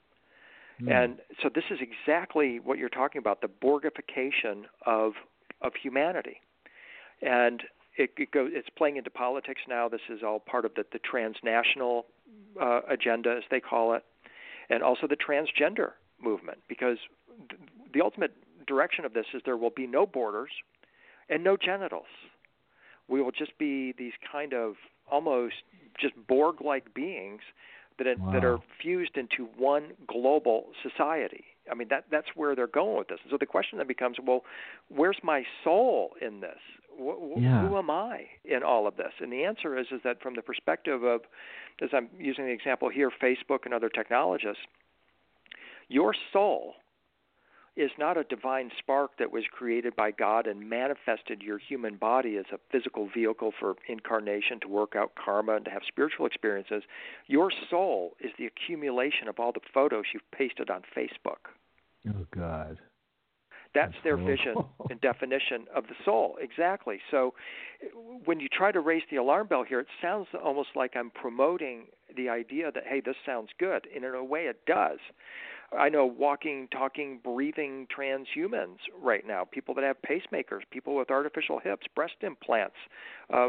And so this is exactly what you're talking about, the Borgification of humanity. And it's playing into politics now. This is all part of the transnational agenda, as they call it, and also the transgender movement, because the ultimate direction of this is there will be no borders and no genitals. We will just be these kind of almost just Borg-like beings that are fused into one global society. I mean, that's where they're going with this. And so the question then becomes, well, where's my soul in this? Who am I in all of this? And the answer is that from the perspective of, as I'm using the example here, Facebook and other technologists, your soul is not a divine spark that was created by God and manifested your human body as a physical vehicle for incarnation to work out karma and to have spiritual experiences. Your soul is the accumulation of all the photos you've pasted on Facebook. Oh, God. That's their vision and definition of the soul. Exactly. So when you try to raise the alarm bell here, it sounds almost like I'm promoting the idea that, hey, this sounds good. And in a way it does. I know walking, talking, breathing transhumans right now, people that have pacemakers, people with artificial hips, breast implants, have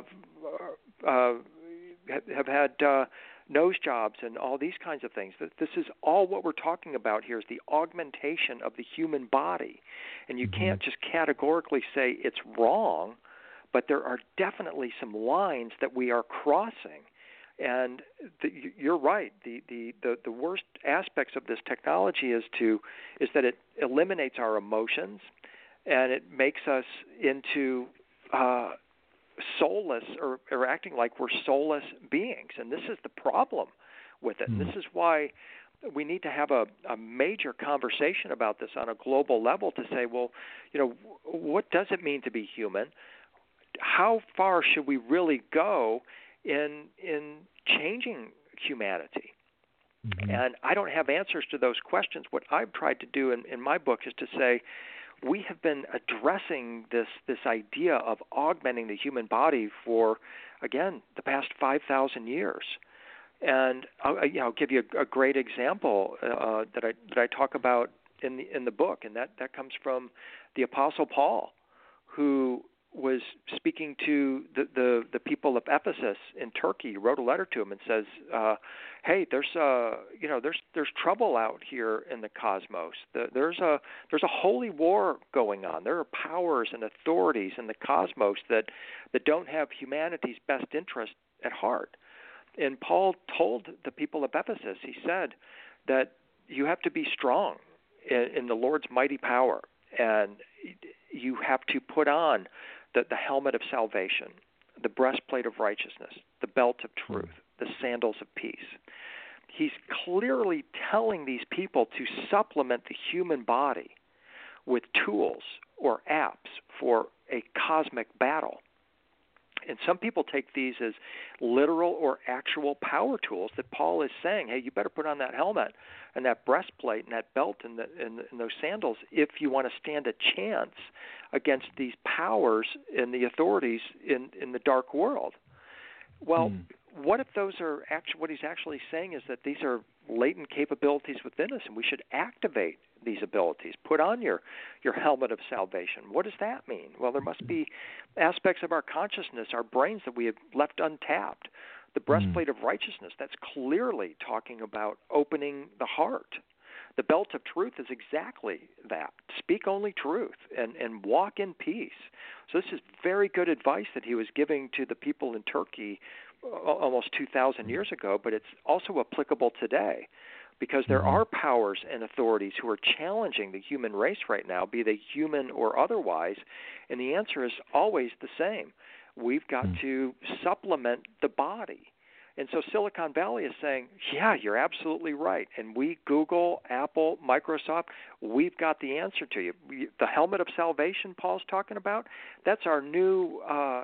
had nose jobs and all these kinds of things. This is all what we're talking about here is the augmentation of the human body. And you can't just categorically say it's wrong, but there are definitely some lines that we are crossing. And you're right. The worst aspects of this technology is that it eliminates our emotions, and it makes us into soulless or acting like we're soulless beings. And this is the problem with it. And this is why we need to have a major conversation about this on a global level to say, well, what does it mean to be human? How far should we really go in changing humanity. Mm-hmm. And I don't have answers to those questions. What I've tried to do in my book is to say we have been addressing this idea of augmenting the human body for, again, the past 5,000 years. And I'll give you a great example that I talk about in the book, and that comes from the Apostle Paul, who was speaking to the people of Ephesus in Turkey. He wrote a letter to them and says, "Hey, there's trouble out here in the cosmos. There's a holy war going on. There are powers and authorities in the cosmos that don't have humanity's best interest at heart." And Paul told the people of Ephesus, he said that you have to be strong in the Lord's mighty power, and you have to put on the helmet of salvation, the breastplate of righteousness, the belt of truth, the sandals of peace. He's clearly telling these people to supplement the human body with tools or apps for a cosmic battle. And some people take these as literal or actual power tools that Paul is saying, hey, you better put on that helmet and that breastplate and that belt and those sandals if you want to stand a chance against these powers and the authorities in the dark world. Well, what if those are what he's actually saying is that these are latent capabilities within us and we should activate these abilities. Put on your helmet of salvation. What does that mean? Well, there must be aspects of our consciousness, our brains that we have left untapped. The breastplate of righteousness, that's clearly talking about opening the heart. The belt of truth is exactly that. Speak only truth and walk in peace. So this is very good advice that he was giving to the people in Turkey almost 2,000 years ago, but it's also applicable today because there are powers and authorities who are challenging the human race right now, be they human or otherwise, and the answer is always the same. We've got to supplement the body. And so Silicon Valley is saying, yeah, you're absolutely right. And we, Google, Apple, Microsoft, we've got the answer to you. The helmet of salvation Paul's talking about, that's our new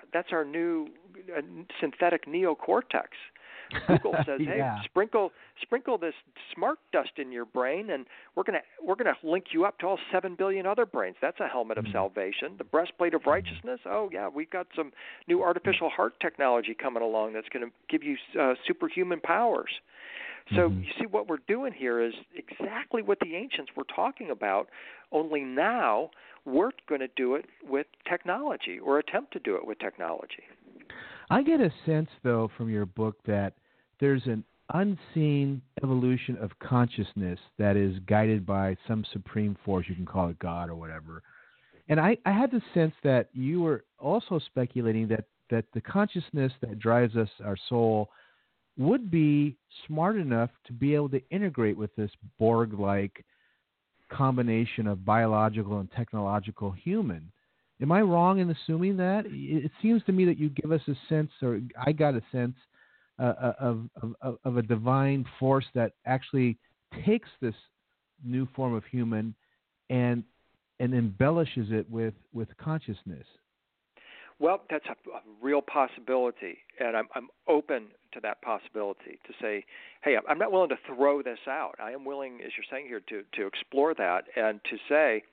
synthetic neocortex. Google says, hey, sprinkle this smart dust in your brain, and we're gonna link you up to all 7 billion other brains. That's a helmet of salvation. The breastplate of righteousness. Oh yeah, we've got some new artificial heart technology coming along that's going to give you superhuman powers. So you see, what we're doing here is exactly what the ancients were talking about. Only now we're going to do it with technology, or attempt to do it with technology. I get a sense, though, from your book that there's an unseen evolution of consciousness that is guided by some supreme force. You can call it God or whatever. And I had the sense that you were also speculating that the consciousness that drives us, our soul, would be smart enough to be able to integrate with this Borg-like combination of biological and technological human. Am I wrong in assuming that? It seems to me that you give us a sense, or I got a sense of a divine force that actually takes this new form of human and embellishes it with consciousness. Well, that's a real possibility, and I'm open to that possibility to say, hey, I'm not willing to throw this out. I am willing, as you're saying here, to explore that and to say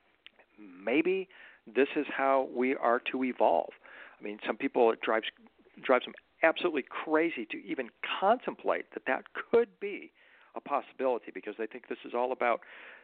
maybe this is how we are to evolve. I mean, some people, it drives them absolutely crazy to even contemplate that could be a possibility, because they think this is all about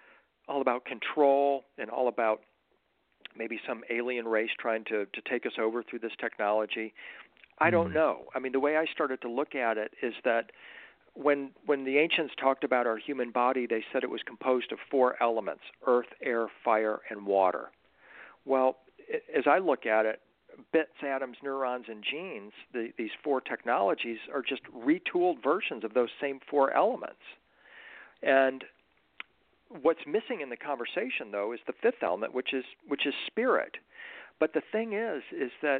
control and all about maybe some alien race trying to take us over through this technology. I don't know. I mean, the way I started to look at it is that when the ancients talked about our human body, they said it was composed of 4 elements: earth, air, fire, and water. Well, as I look at it, bits, atoms, neurons, and genes, these 4 technologies are just retooled versions of those same 4 elements. And what's missing in the conversation, though, is the 5th element, which is spirit. But the thing is that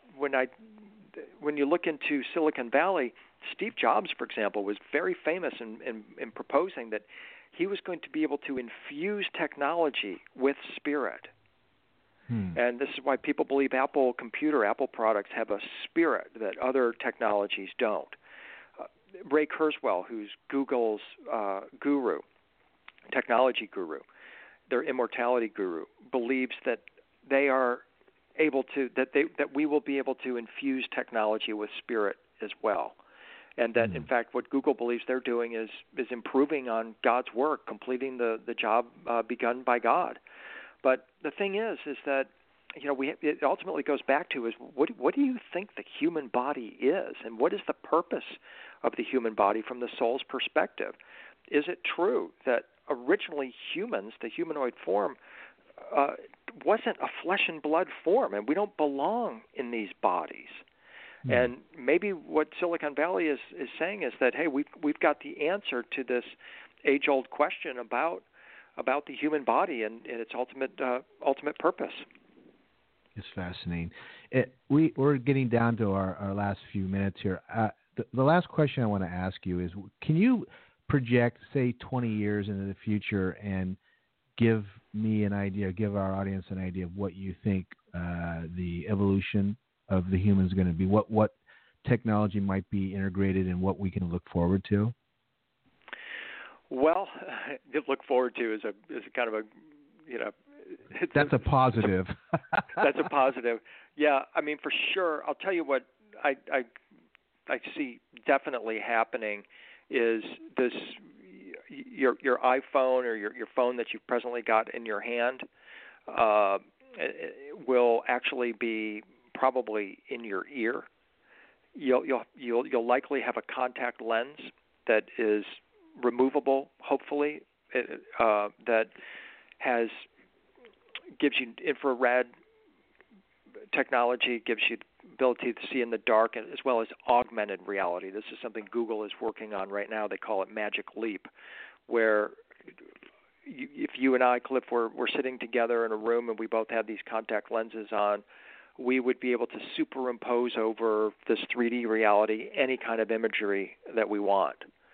when you look into Silicon Valley, Steve Jobs, for example, was very famous in proposing that he was going to be able to infuse technology with spirit. And this is why people believe Apple products have a spirit that other technologies don't. Ray Kurzweil, who's Google's technology guru, their immortality guru, believes that they are able to that we will be able to infuse technology with spirit as well. And that, in fact, what Google believes they're doing is improving on God's work, completing the job begun by God. But the thing is that it ultimately goes back to is what do you think the human body is, and what is the purpose of the human body from the soul's perspective? Is it true that originally humans, the humanoid form, wasn't a flesh and blood form, and we don't belong in these bodies? And maybe what Silicon Valley is saying is that, hey, we've got the answer to this age-old question about the human body and its ultimate purpose. It's fascinating. We're getting down to our last few minutes here. The last question I want to ask you is, can you project, say, 20 years into the future and give me an idea, give our audience an idea of what you think the evolution of the human is going to be? What technology might be integrated and what we can look forward to? Well, look forward to is a kind of a that's a positive. That's a positive. Yeah, I mean, for sure. I'll tell you what I see definitely happening is this: your iPhone or your phone that you've presently got in your hand will actually be probably in your ear. You'll likely have a contact lens that is removable, hopefully, that gives you infrared technology, gives you the ability to see in the dark, as well as augmented reality. This is something Google is working on right now. They call it Magic Leap, where if you and I, Cliff, were sitting together in a room and we both had these contact lenses on, we would be able to superimpose over this 3D reality any kind of imagery that we want.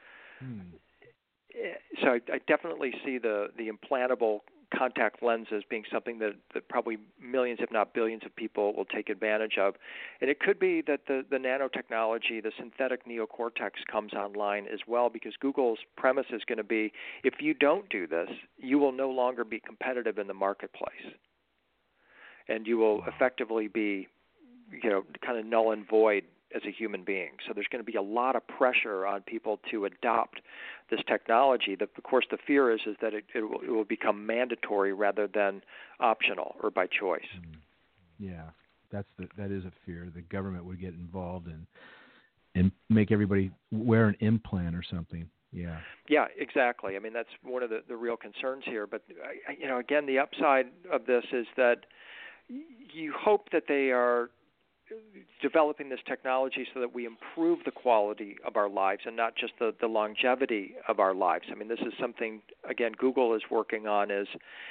So I definitely see the implantable contact lens as being something that probably millions, if not billions, of people will take advantage of. And it could be that the nanotechnology, the synthetic neocortex, comes online as well, because Google's premise is going to be, if you don't do this, you will no longer be competitive in the marketplace. And you will effectively be, kind of null and void as a human being. So there's going to be a lot of pressure on people to adopt this technology. Of course, the fear is that it will become mandatory rather than optional or by choice. Yeah, that is a fear. The government would get involved and make everybody wear an implant or something. Yeah. Yeah, exactly. I mean, that's one of the real concerns here. But again, the upside of this is that you hope that they are developing this technology so that we improve the quality of our lives and not just the longevity of our lives. I mean, this is something, again, Google is working on is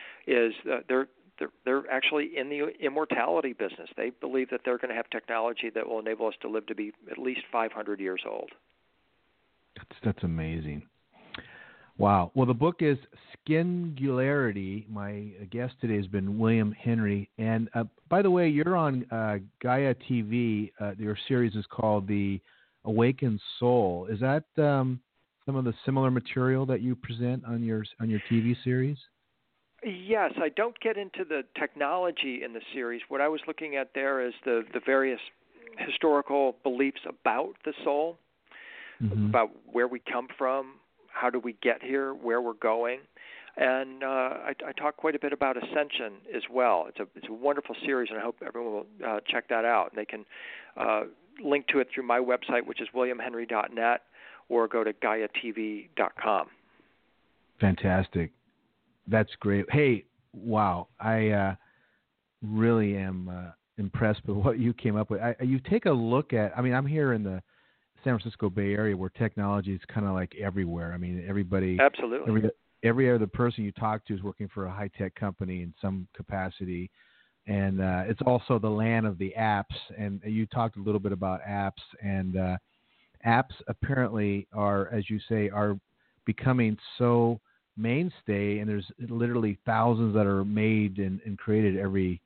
they're actually in the immortality business. They believe that they're going to have technology that will enable us to live to be at least 500 years old. That's amazing. Wow. Well, the book is Skingularity. My guest today has been William Henry. And by the way, you're on Gaia TV. Your series is called The Awakened Soul. Is that some of the similar material that you present on your TV series? Yes. I don't get into the technology in the series. What I was looking at there is the various historical beliefs about the soul, about where we come from, how do we get here, where we're going. And I talk quite a bit about ascension as well. It's a wonderful series, and I hope everyone will check that out. And they can link to it through my website, which is williamhenry.net, or go to GaiaTV.com. Fantastic. That's great. Hey, wow. I really am impressed with what you came up with. You take a look at, I'm here in the San Francisco Bay Area where technology is kind of like everywhere. I mean, everybody. Absolutely. Every other person you talk to is working for a high-tech company in some capacity. And it's also the land of the apps. And you talked a little bit about apps. And apps apparently are, as you say, are becoming so mainstay. And there's literally thousands that are made and created every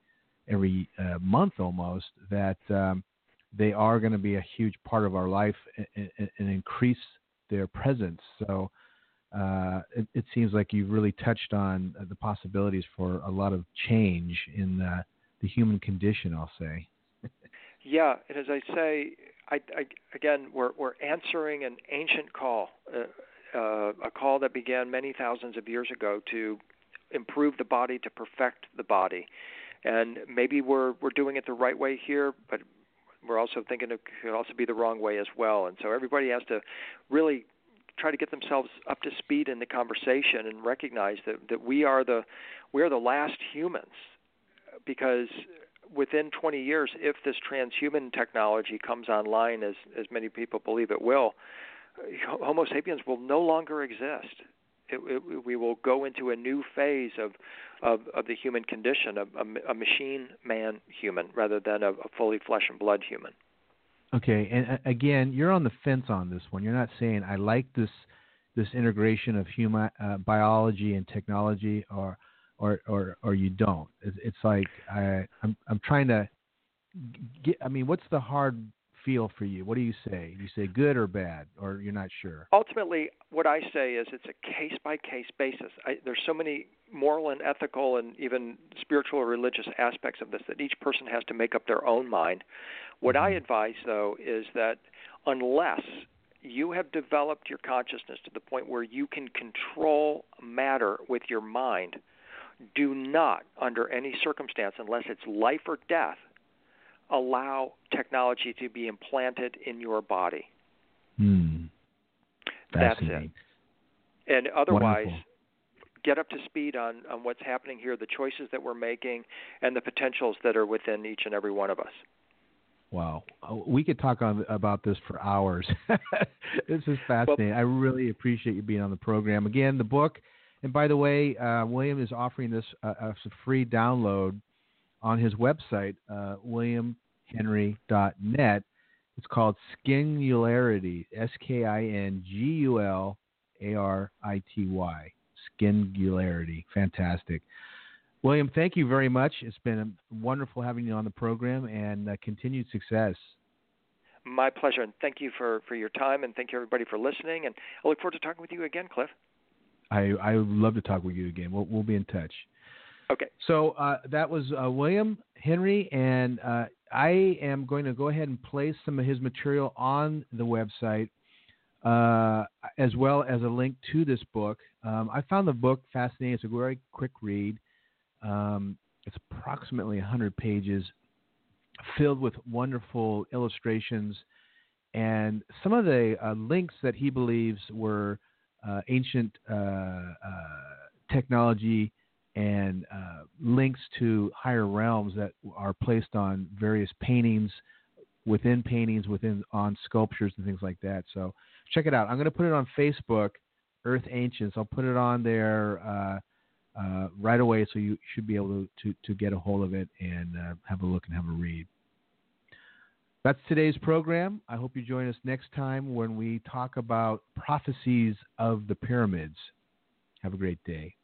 every month almost, that they are going to be a huge part of our life and increase their presence. So it seems like you've really touched on the possibilities for a lot of change in the human condition, I'll say. Yeah, and as I say, again, we're answering an ancient call, a call that began many thousands of years ago to improve the body, to perfect the body. And maybe we're doing it the right way here, but we're also thinking it could also be the wrong way as well. And so everybody has to really try to get themselves up to speed in the conversation and recognize that we are the last humans, because within 20 years, if this transhuman technology comes online, as many people believe it will, Homo sapiens will no longer exist. We will go into a new phase of the human condition, a machine man human rather than a fully flesh and blood human. Okay, and again, you're on the fence on this one. You're not saying I like this integration of human biology and technology, or you don't. It's like I'm trying to get. I mean, what's the hard feel for you? What do you say? You say good or bad, or you're not sure? Ultimately, what I say is it's a case-by-case basis. There's so many moral and ethical and even spiritual or religious aspects of this that each person has to make up their own mind. What I advise, though, is that unless you have developed your consciousness to the point where you can control matter with your mind, do not, under any circumstance, unless it's life or death, allow technology to be implanted in your body. That's it. And otherwise, wonderful. Get up to speed on what's happening here, the choices that we're making, and the potentials that are within each and every one of us. Wow. We could talk about this for hours. This is fascinating. I really appreciate you being on the program. Again, the book, and by the way, William is offering this as a free download on his website, williamhenry.net. It's called Skingularity, Skingularity. Skingularity. Fantastic. William, thank you very much. It's been wonderful having you on the program, and continued success. My pleasure, and thank you for your time, and thank you everybody for listening, and I look forward to talking with you again, Cliff. I would love to talk with you again. We'll be in touch. Okay. So that was William Henry, and I am going to go ahead and place some of his material on the website, as well as a link to this book. I found the book fascinating. It's a very quick read. It's approximately 100 pages, filled with wonderful illustrations, and some of the links that he believes were ancient technology and links to higher realms that are placed on various paintings, on sculptures and things like that. So check it out. I'm going to put it on Facebook, Earth Ancients. I'll put it on there right away, so you should be able to get a hold of it and have a look and have a read. That's today's program. I hope you join us next time when we talk about prophecies of the pyramids. Have a great day.